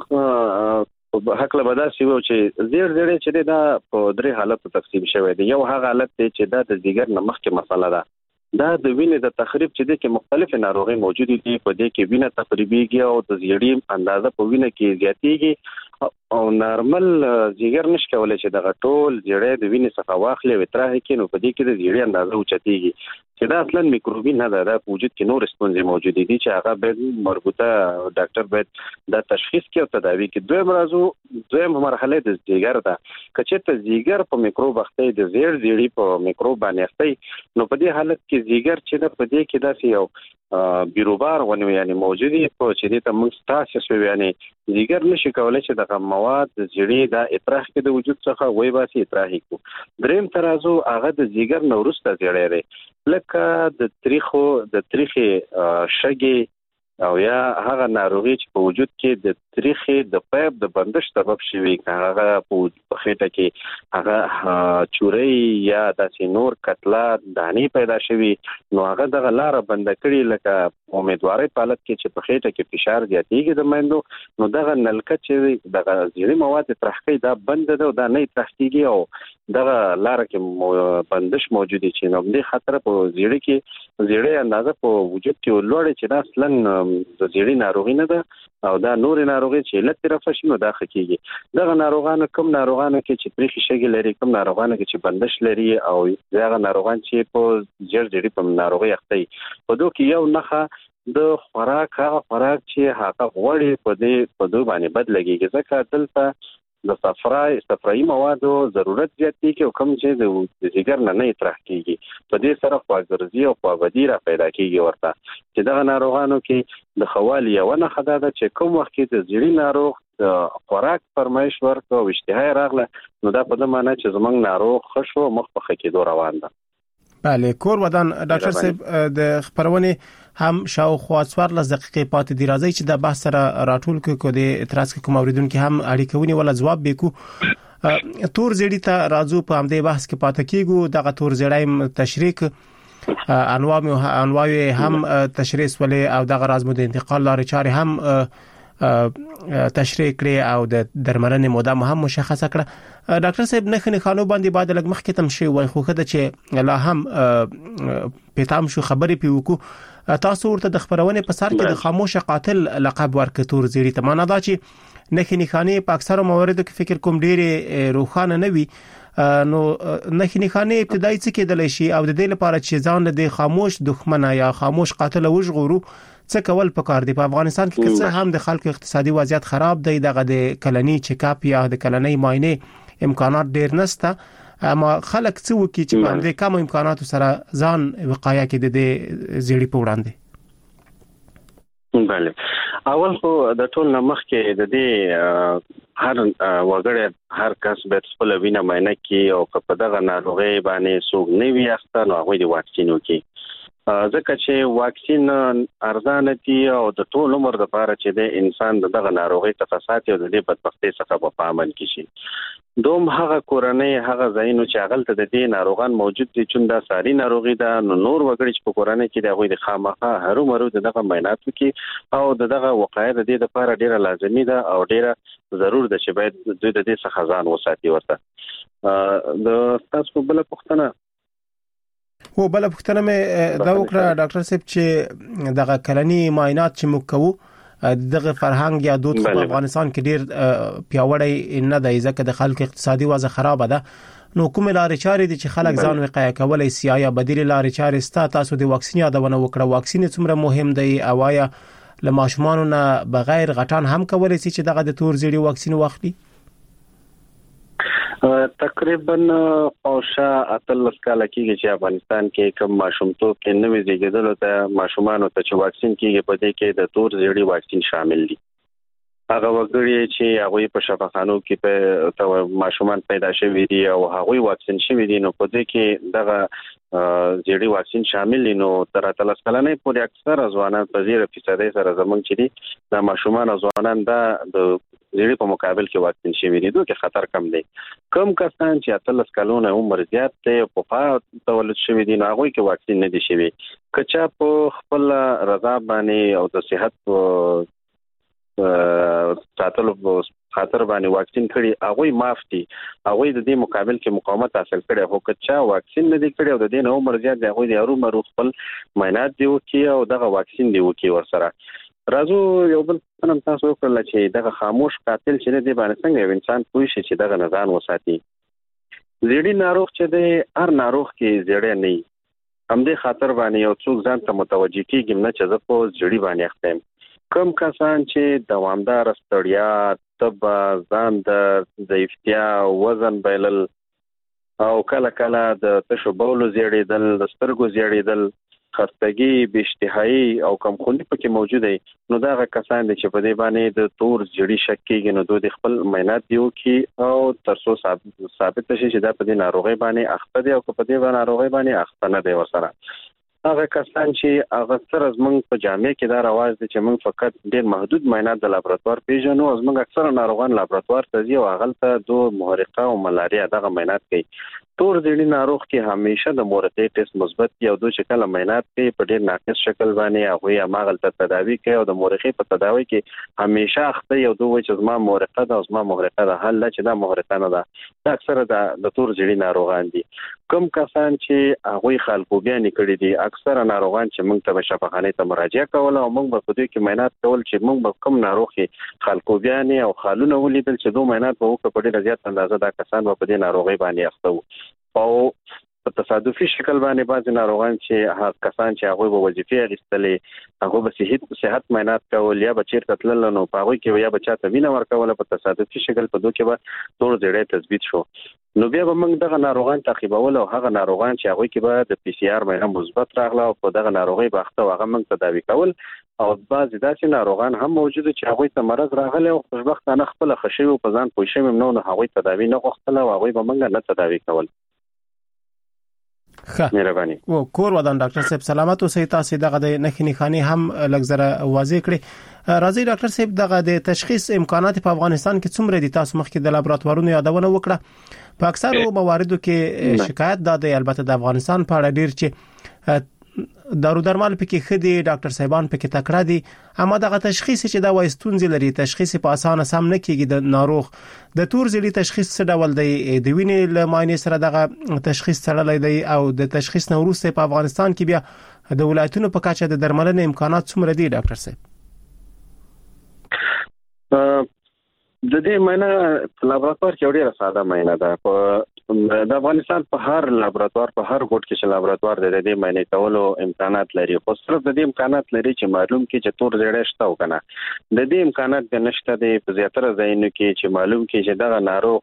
حق له بدا سی وو چې زیړ زیړی چې دا په درې حالتو تقسیم شوی دی یو هغه حالت دی چې دا د ځیګر نه مخکې مسله ده دا د وینې د تخریب چې د کې مختلفې ناروغۍ موجودې دي په دې کې وینه تخریبېږي او د زیړي اندازه په وینه کې زیاتېږي او نارمل جګر نش کولای چې دغه ټول جړې د وینې څخه واخلې وتره کې نو په دې کې د جړې اندازه اوچتېږي چې دا اصلا میکروبي نه ده د وجود کې نور ستونزې موجود دي چې هغه به مربوطه ډاکټر باید دا تشخیص کې او تداوی کې دویم راځو دویم مرحله د جګر ده کچې ته جګر په میکروب اخته د زیر زیړی په میکروب باندې اخته نو په دې حالت کې جګر چې د په دې کې داسې یو بیروبار ونوي یعنی موجودي په چې د موږ تاسو شو یعنی جګر نشي کولای چې د مواد د جړې د اطراح کې د وجود څخه وای باسي اطراحي کو دریم ترازو هغه د جګر نورسته جړې لري لکه د تاریخو د تاریخي شګي او یا هغه ناروغي چې په وجود کې د تاریخي د پایپ د بندش سبب شوي هغه په خېټه کې هغه چوري یا د سینور کتلا دانی پیدا شوي نو هغه د لار بند کړي لکه امیدواري حالت کې چې په خېټه کې فشار زیاتېږي د مندو نو دغه نلکه چې د غذایي مواد ترخی دا بند ده او دا نه ترخیږي او دغه لار کې بندش موجودي چې نو د خطر په زیړی کې زیړی اندازه په وجود کې لوړ چې دا اصلا د زیړی ناروغي نه ده او دا نور ناروغي چې لته طرف شي نو دا خکېږي دغه ناروغانو کوم ناروغانو کې چې پریخي شګي لري کوم ناروغانو کې چې بندش لري او دغه ناروغان چې په جړ جړی په ناروغي اخته په دوه کې یو نخه د خوراک هغه خوراک چې هغه غوړي په دې په دوه باندې بد لګيږي ځکه دلته د صفرای صفرایي موادو ضرورت زیاتېږي او کوم چې د جګر نه نه اطراح کیږي په دې سره خواګرځي او خواګدي را پیدا کیږي ورته چې دغه ناروغانو کې د خوالي یو نه خدای ده چې کوم وخت کې د زیړی ناروغ د خوراک فرمایش ورکو او اشتهای راغله نو دا په دې معنی چې زمنګ ناروغ خشو مخ په خکېدو روان ده بله کور ودان ډاکټر صاحب د خبرونه هم شاوخوا څوارلس دقیقې پاتې دی راځي چې د بحث سره راټول کړو د اعتراض کوم اوریدونکو هم اړیکونی ولا جواب بیکو تور زیړی ته راځو په همدې بحث کې پاتې کیږو دغه تور زیړی تشریک انواع انواع هم تشریح ولې او دغه راز مو د انتقال لارې چارې هم تشریح کړي او د درملنې موده هم مشخصه کړه ډاکټر صاحب نه خني خانو باندې بعد لګ مخ کې تم شي وای خو خدای چې لا هم پېتام شو خبرې پیوکو تاسو ورته د خبرونه په سر کې د خاموش قاتل لقب ورکړ تور زیړی ته معنا دا چې نه خني خاني په اکثره مواردو کې فکر کوم ډېر روخانه نه وي نو نه خني خاني ابتدایي څه کېدل شي او د دې لپاره چې ځان د خاموش دښمن یا خاموش قاتل وژغورو څه کول پکار دی په افغانستان کې څه هم د خلکو اقتصادي وضعیت خراب دی دغه د کلنی چیک اپ یا د کلنی معاینه امکانات ډیر نشته اما خلک څه وکي چې باندې کم امکانات سره ځان وقایه کې د زیړی په وړاندې بله اول خو د ټول نمخ کې د دې هر وګړی هر کس به خپل وینه معاینه کوي او په دغه ناروغي باندې سوګ نه وي اخته نو هغه د واکسین وکي ځکه چې واکسین ارزانه دي او د ټول عمر لپاره چې د انسان دغه ناروغي څخه ساتي او د دې بدبختۍ څخه په پامن کې شي دوم هغه کورنۍ هغه ځایونو چې هغه د دې ناروغان موجود دي چې دا ساري ناروغي ده نو نور وګړي چې په کورنۍ کې د غوي د خامخه هرو مرو دغه معاینات کې او دغه وقایه د دې لپاره ډیره لازمي ده او ډیره ضرور ده چې باید دوی د دې څخه ځان وساتي ورته د تاسو بل پوښتنه هو بل پوښتنه مې دا وکړه ډاکټر صاحب چې دغه کلنی معاینات چې موږ کوو دغه فرهنګ یا دود په افغانستان کې ډیر پیاوړی نه دی ځکه د خلکو اقتصادي وضع خراب ده نو کوم لارې چارې دي چې خلک ځان وقایه کولای شي یا بدیل لارې چارې ستا تاسو د واکسین یادونه وکړه واکسین څومره مهم دی او یا له ماشومان نه بغیر غټان هم کولای شي چې دغه د تور زیړی واکسین واخلي تقریبا اوشا اتلس کال کېږي چې افغانستان کې کوم ماشومتوب کې نوې زیږیدل ته ماشومان ته چې واکسین کېږي په دې کې د تور زیړی واکسین شامل دي هغه وګړي چې هغه په شفاخانو کې په ماشومان پیدا شوي دي او هغه واکسین شوي دي نو په دې کې دغه زیړی واکسین شامل دي نو تر اتلس کلنې پورې اکثر ځوانان په زیره فیصد سره زمونږ چې دي د ماشومان ځوانان د زیړی په مقابل کې واکسین شوي دي دوی کې خطر کم دی کم کسان چې اتلس کلونه عمر زیات دی په پا تولد شوي دي هغه کې واکسین نه دي شوي کچا په خپل رضا باندې او د صحت ساتلو خاطر باندې واکسین کړي هغه معاف دي هغه د دې مقابل کې مقاومت حاصل کړي هو کچا واکسین نه دي کړي او د دې عمر زیات دی هغه د هرو مرو خپل معاینات دی وکي او دغه واکسین دی وکي ورسره راځو یو بل څه تاسو وکړل چې دغه خاموش قاتل چې دی باندې څنګه یو انسان پوه شي چې دغه نزان وساتي. زیړی ناروغ چې دی هر ناروغ کې زیړی نه هم دې خاطر باندې یو څوک ځان ته متوجي کیږي نه چې زه په زړی باندې اخته یم. کم کسان چې دوامدار ستړیا، تب، ځان د ضعیفتیا، وزن بایلل او کله کله د تشو بولو زیړېدل، د سترګو زیړېدل، خستګي، بېاشتهایي او کمخوني پکې موجود دي، نو دا هغه کسان دي چې په دې باندې د تور زیړی شک کېږي، نو دوی خپل معاینات دیو کی او ترڅو ثابت ثابت شي چې دا په دې ناروغي باندې اخته دي او په دې باندې ناروغي باندې اخته نه دی ورسره. هغه کسان چې هغه سره زمونږ په جامع کې دا رواج دي چې موږ فقط ډېر محدود معاینات د لابراتوار پیژنو، زمونږ اکثره ناروغان لابراتوار ته ځي او هغه ته دوه محرقه او ملاریا دغه معاینات کوي. تور زیړی ناروغ کې همیشه د مورقې ټیسټ مثبت دی او دوی چې کله معاینات کوي په ډېر ناقص شکل باندې هغه هماغه ته تداوی کوي او د مورقې په تداوی کې همیشه اخته یو دوی چې زما مورقه ده او زما مورقه ده حل چې دا مورقه نه ده. دا اکثره د تور زیړی ناروغان دي. کوم کسان چې هغه خلکو بیان کړي دي اکثره ناروغان چې موږ ته شفاخانه ته مراجعه کول او موږ په دې کې معاینات کول چې موږ به کوم ناروغي خلکو بیان او خالونه ولیدل چې دوه معاینات به وکړي په ډېر زیات اندازه دا کسان په دې ناروغي باندې اخته او په تصادفي شکل باندې بعض ناروغان چې هغه کسان چې هغه په وظیفه اخیستلې هغه به صحت صحت معاینات کول یا بچیر تتلل نو پاغوي کې یا بچا ته وینه ورکول په تصادفي شکل په دوه کې به تور زیړی تثبیت شو، نو بیا به موږ دغه ناروغان تعقیبول او هغه ناروغان چې هغه کې به د پی سی آر معاینه مثبت راغله او په دغه ناروغي باخته هغه موږ تداوی کول او بعض داسې ناروغان هم موجود چې هغه ته مرض راغله او خوشبختانه خپل خشي او په ځان پوښښ مم نو هغه تداوی نه غوښتل او هغه به موږ نه تداوی کول. ښه مهرباني. او کور ودان ډاکټر صاحب سلامت اوسئ. تاسو دغه د نخنی خاني هم لګزره واضح کړي. راځي ډاکټر صاحب دغه د تشخیص امکانات په افغانستان کې څومره دي؟ تاسو مخکې د لابراتوارونو یادونه وکړه. په اکثرو مواردو کې شکایت ده البته د افغانستان په اړه ډیر چې دارو درمل پکې خدي ډاکټر صاحبان پکې تکړه دي، اما دغه تشخیص چې دا وایستونځ لري تشخیص په اسانه سم نه کیږي. د ناروغ د تور زیړی تشخیص څه ډول دی؟ د وینې له معاینې سره دغه تشخیص تړلی دی او د تشخیص نه وروسته په افغانستان کې بیا د ولایتونو په کچه د درملنې امکانات څومره دي ډاکټر صاحب؟ د دې معاینه لابراتوار کې ډیره ساده معاینه ده. په د افغانستان په هر لابراتوار په هر ګوټ کې چې لابراتوار د دې معاینه کولو امکانات لري، خو صرف د دې امکانات لري چې معلوم کې چې تور زیړی شته او کنه. د دې امکانات د نشته د په زیاتره ځایونو کې چې معلوم کې چې دغه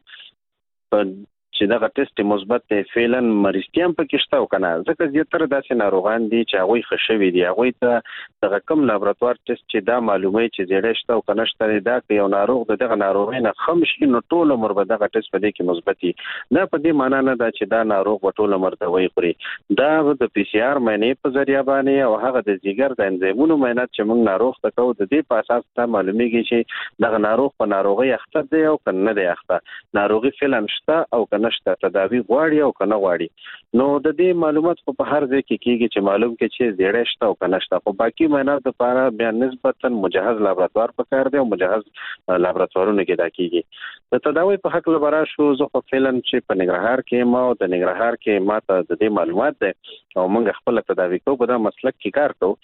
ناروغ چې دغه ټیسټ مثبت دی فعلا مریضتیا په کې شته او کنه، ځکه زیاتره داسې ناروغان دي چې هغه خښوي دي، هغه ته دغه کم لابراتوار ټیسټ چې دا معلومه چې زیړی شته او کنه شته دا که یو ناروغ دغه ناروغي نه خم شي نو ټول عمر به دغه ټیسټ په دې کې مثبت وي. دا په دې معنی نه ده چې دا ناروغ په ټول عمر دوی خوري. دا د پی سی آر معاینې په ذریعہ باندې او هغه د جګر د انزیمونو معاینات چې موږ ناروغ ته کوو د دې په اساس ته معلومیږي چې دغه ناروغ په ناروغي اخته دی او کنه دی اخته، ناروغي فعلا شته او کنه شته، تداوی غواړي او کنه غواړي. نو د دې معلومات په هر ځای کې کیږي چې معلوم کې چې زیړی شته او کنه شته. په باقي معاینات لپاره بیا نسبتا مجهز لابراتوار پکار دی او مجهز لابراتوارونه کې دا کیږي. د تداوی په حق لپاره شو زه خو فعلا چې په ننګرهار کې ما د ننګرهار کې ماته د دې معلومات ده او موږ خپل تداوی کوو په دا مسلک کې کار کوو.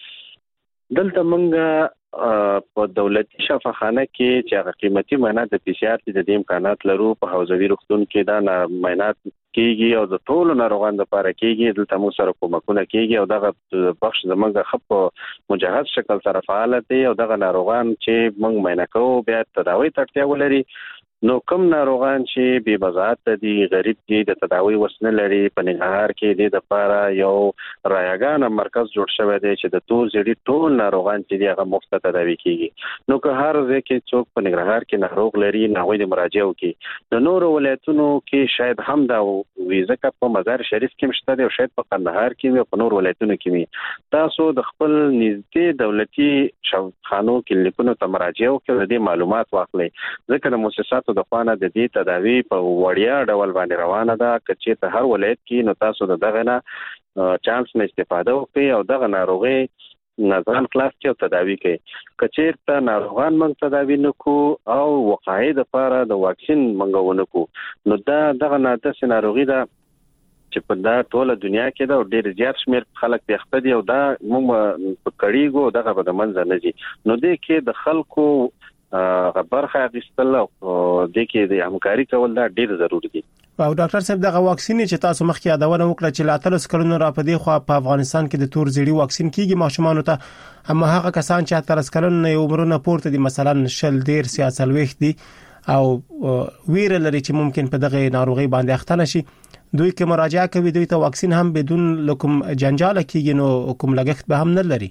دلته موږ په دولتي شفاخانه کې چې هغه قیمتي معاینات د پی سی آر د دې امکانات لرو، په حوزوي روغتون کې دا معاینات کیږي او د ټولو ناروغانو لپاره کیږي. دلته موږ سره کومکونه کیږي او دغه بخش زموږ خپ مجهز شکل سره فعال دي او دغه ناروغان چې موږ معاینه کوو بیا تداوی ته اړتیا ولري. نو کوم ناروغان چې بې وضاحت دي، غریب دي، د تداوی وسنه لري، په ننګرهار کې د لپاره یو رایګان مرکز جوړ شوی دی چې د تور زیړی ټول ناروغان چې هغه مفت تداوی کیږي. نو که هر ځای کې څوک په ننګرهار کې ناروغ لري نو د مراجعه وکړي. د نورو ولایتونو کې شاید هم دا ویزه په مزار شریف کې مشته دی او شاید په قندهار کې وي او په نورو ولایتونو کې وي. تاسو د خپل نږدې دولتي شفاخانو کلینیکونو ته مراجعه وکړئ، د دې معلومات واخلئ، ځکه د مؤسساتو د خوانه د دې تداوی په وړیا ډول باندې روانه ده. کچې ته هر ولایت کې نو تاسو د دغه نه چانس نه استفاده وکړئ او دغه ناروغي نظام کلاس کې تداوی کوي. کچې ته ناروغان موږ تداوی نکو او وقایع لپاره د واکسین منغو نکو نو دا دغه نادس ناروغي ده چې په دا ټوله دنیا کې دا ډېر زیات شمیر خلک د خپل یو دا موږ په کړيګو دغه په منځ نه دي نو د کې د خلکو برخه اخیستل او د کې د همکاري کول دا ډېر ضروری دي. او ډاکټر صاحب دغه واکسین چې تاسو مخکې یادونه وکړه چې لا تلس کلونو را پدې خو په افغانستان کې د تور زیړي واکسین کیږي ماشومان ته اما هغه کسان چې تلس کلونو عمرونه پورته دي مثلا شل ډیر سیاسل وخت دي او ویره لري چې ممکن په دغه ناروغي باندې اخته نشي دوی کې مراجعه کوي دوی ته واکسین هم بدون لکم جنجال کېږي نو کوم لګښت به هم نه لري.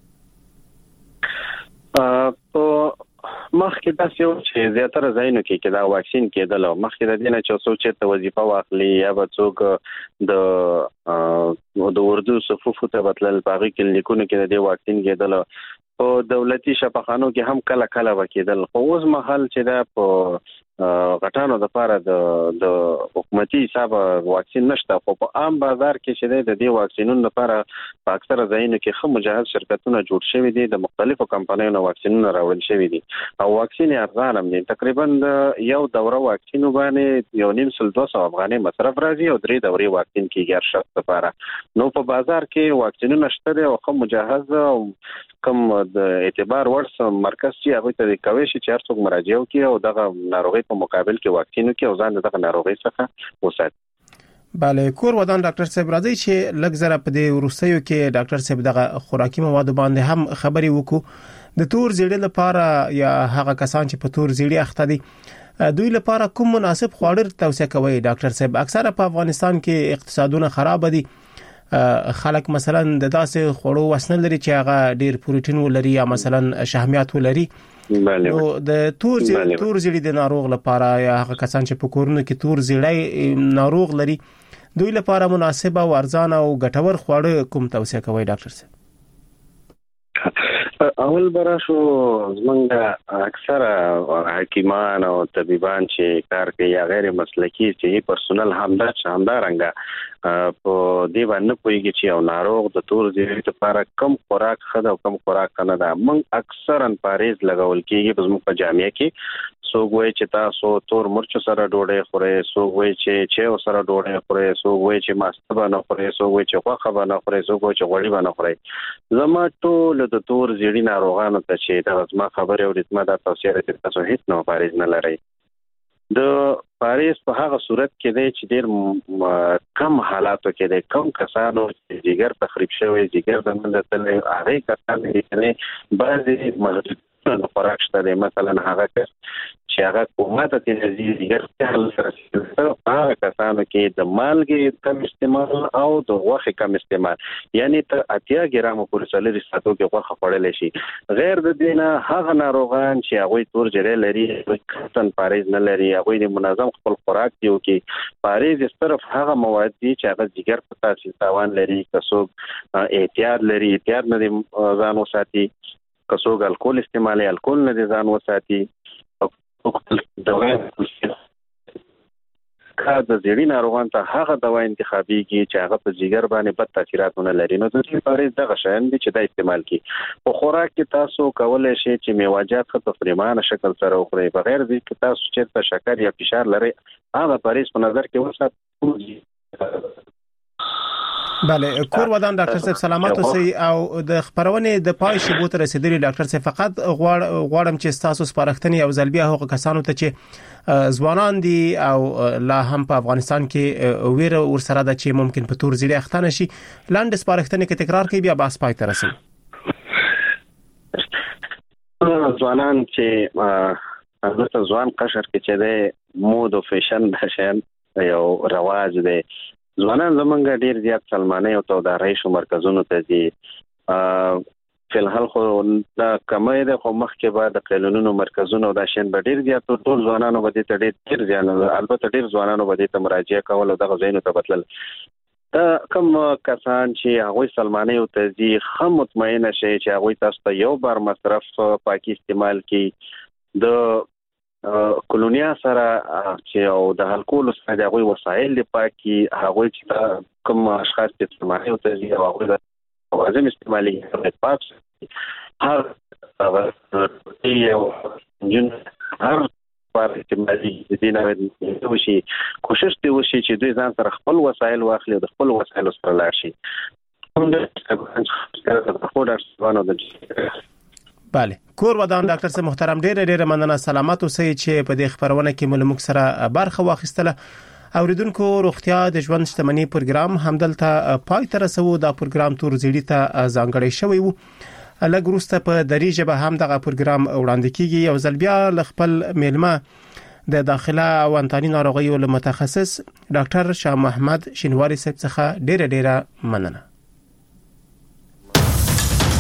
ا مخکې دا یو چې زیاتره ځایونو کې کې دا واکسین کېدل او مخکې د دینه چې څوک چې وظیفه واخلي یا به څوک د د اردو صفوف ته بتلل باغی کلینیکونو کې د واکسین کېدل او دولتي شفاخانو کې هم کله کله وکیدل خو اوس مهال چې دا په غټانو د لپاره د د حکومتي حساب واکسین نشته خو په عام بازار کې چې د دې واکسینونو لپاره په اکثره ځایونو کې خو مجهز شرکتونه جوړ شوي دي د مختلفو کمپنیونو واکسینونه راوړل شوي دي او واکسین ارزانه دي تقریبا یو دوره واکسین باندې یو نیم سل دوه سوه افغانۍ مصرف راځي او درې دورې واکسین کیږي هر شخص لپاره نو په بازار کې واکسینونه شته او خو مجهز او کوم د اعتبار ورس مرکز چې هغه ته کوي چې هر څوک مراجعه وکړي او دغه ناروغي په مقابل کې واکسین وکړي او ځان دغه ناروغي څخه وساتي. بله کور ودان ډاکټر صاحب راځي چې لږ زره په دې ورستیو کې ډاکټر صاحب دغه خوراکي مواد باندې هم خبري وکړو د تور زیړي لپاره یا هغه کسان چې په تور زیړي اخته دي دوی لپاره کوم مناسب خواړه توصیه کوي ډاکټر صاحب اکثره په افغانستان کې اقتصادونه خراب دي خلک مثلا د داسې خوړو وسنه لري چې هغه ډیر پروتین ولري یا مثلا شحمیات ولري نو د تور زیړي تور زیړي د ناروغ لپاره یا هغه کسان چې په کورونو کې تور زیړي ناروغ لري دوی لپاره مناسب او ارزانه او ګټور خواړه کوم توصیه کوي ډاکټر صاحب؟ اول براشو زمونږ اکثره حکیمان او طبيبان چې کار کوي یا غیر مسلکی چې پرسونل همدا همدارنګه په دې باندې پويږي چې یو ناروغ د تور زیړي لپاره کم خوراک خد او کم خوراک نه ده موږ اکثرا پاریز لګول کیږي په زموږ په جامعه کې څوک وایي چې تاسو تور مرچ سره ډوډۍ خورئ څوک وایي چې چې سره ډوډۍ خورئ څوک وایي چې ماسته باندې خورئ څوک وایي چې غوښه باندې خورئ څوک وایي چې غوړي باندې خورئ زما ټول د تور زیړي ناروغانو ته چې دا زما خبره او ریتمه دا توصیه لري تاسو هیڅ نو پاریز نه لرئ د پاریز په هغه صورت کې دی چې ډېر کم حالاتو کې دی کم کسانو چې جګر تخریب شوی جګر د منځ ته هغه کسان دي چې بعضي محدود خوراک شته مثلا هغه چې هغه کومه ته نزدې دیګر څه سره هغه کسانو کې د مالګې کم استعمال او د غوښې کم استعمال یعنی تر اتیا ګرام پورې سلري ساتو کې غوښه خوړل شي غیر د دینه هغه ناروغان چې هغه تور جره لري کتن پاریز نه لري هغه د منظم خپل خوراک دیو کې پاریز اس طرف هغه مواد دي چې هغه دیګر په تاسو تاوان لري کسو احتیاط لري احتیاط نه ځان وساتي کسو الکول استعمالي الکول نه ځان وساتي دوا کا د زیړی ناروغان ته هغه دوا انتخابيږي چې هغه په جګر باندې بد تاثیراتونه لري نو د دې لپاره دغه شیان دي چې د استعمال کی په خوراک کې تاسو کولای شئ چې میوه‌جات په پریمانه شکل سره وخورئ بغیر د کې تاسو چې په شکر یا فشار لري هغه پریز په نظر کې وساتئ. بله کور ودان ډاکټر صاحب سلامات اوسئ او د خبرونې د پای شیبو ته رسیدلی ډاکټر صاحب فقط غواړم چې تاسو سپارښتنې او ځلبیا هغه کسانو ته چې ځوانان دي او لا هم په افغانستان کې ویره ورسره ده چې ممکن په تور زیړي اخته نشي لاندې سپارښتنې کې تکرار کوي بیا بحث پای ته رسوي. ځوانان چې البته ځوان قشر کې چې د مود او فیشن د شین یو رواج دی ځوانان زمونږ ډیر زیات سلمانه او توداري شو مرکزونو ته دي په الحال خو دا کمای ده خو مخکې بعد د قانونونو مرکزونو د شین ډیر زیات ټول ځوانانو بده ته ډیر ځان البته ډیر ځوانانو بده ته مراجعه کول او د غزینو ته بتل دا کوم کسان چې هغه سلمانه او تزي خم مطمئن شي چې هغه تاسو ته یو بار مصرف پاکي استعمال کی د کولونیا سره چې او د الکول سره د غوي وسایل د پاکي هغه چې کوم اشخاص چې استعمالي او تزي او هغه لازم استعمالي پاک هر هر جن هر پر احتمالي دي نه وشي کوشش دی وشي چې دوی ځان سره خپل وسایل واخلي د خپل وسایل سره لاړ شي. بله کور ودان ډاکټر صاحب محترم ډېر ډېر مننه سلامات اوسئ چې په دې خبرونه کې ملموک سره برخه واخیستله. اوریدونکو روغتیا د ژوند شتمنۍ پروګرام همدلته پای ته رسو. دا پروګرام تور زیړی ته ځانګړی شوی وو. لږ وروسته په دری ژبه هم دغه پروګرام وړاندې کیږي. یو ځل بیا ل خپل میلمه د داخله او انتاني ناروغیو متخصص ډاکټر شاه محمد شینواری صاحب څخه ډېر ډېر مننه.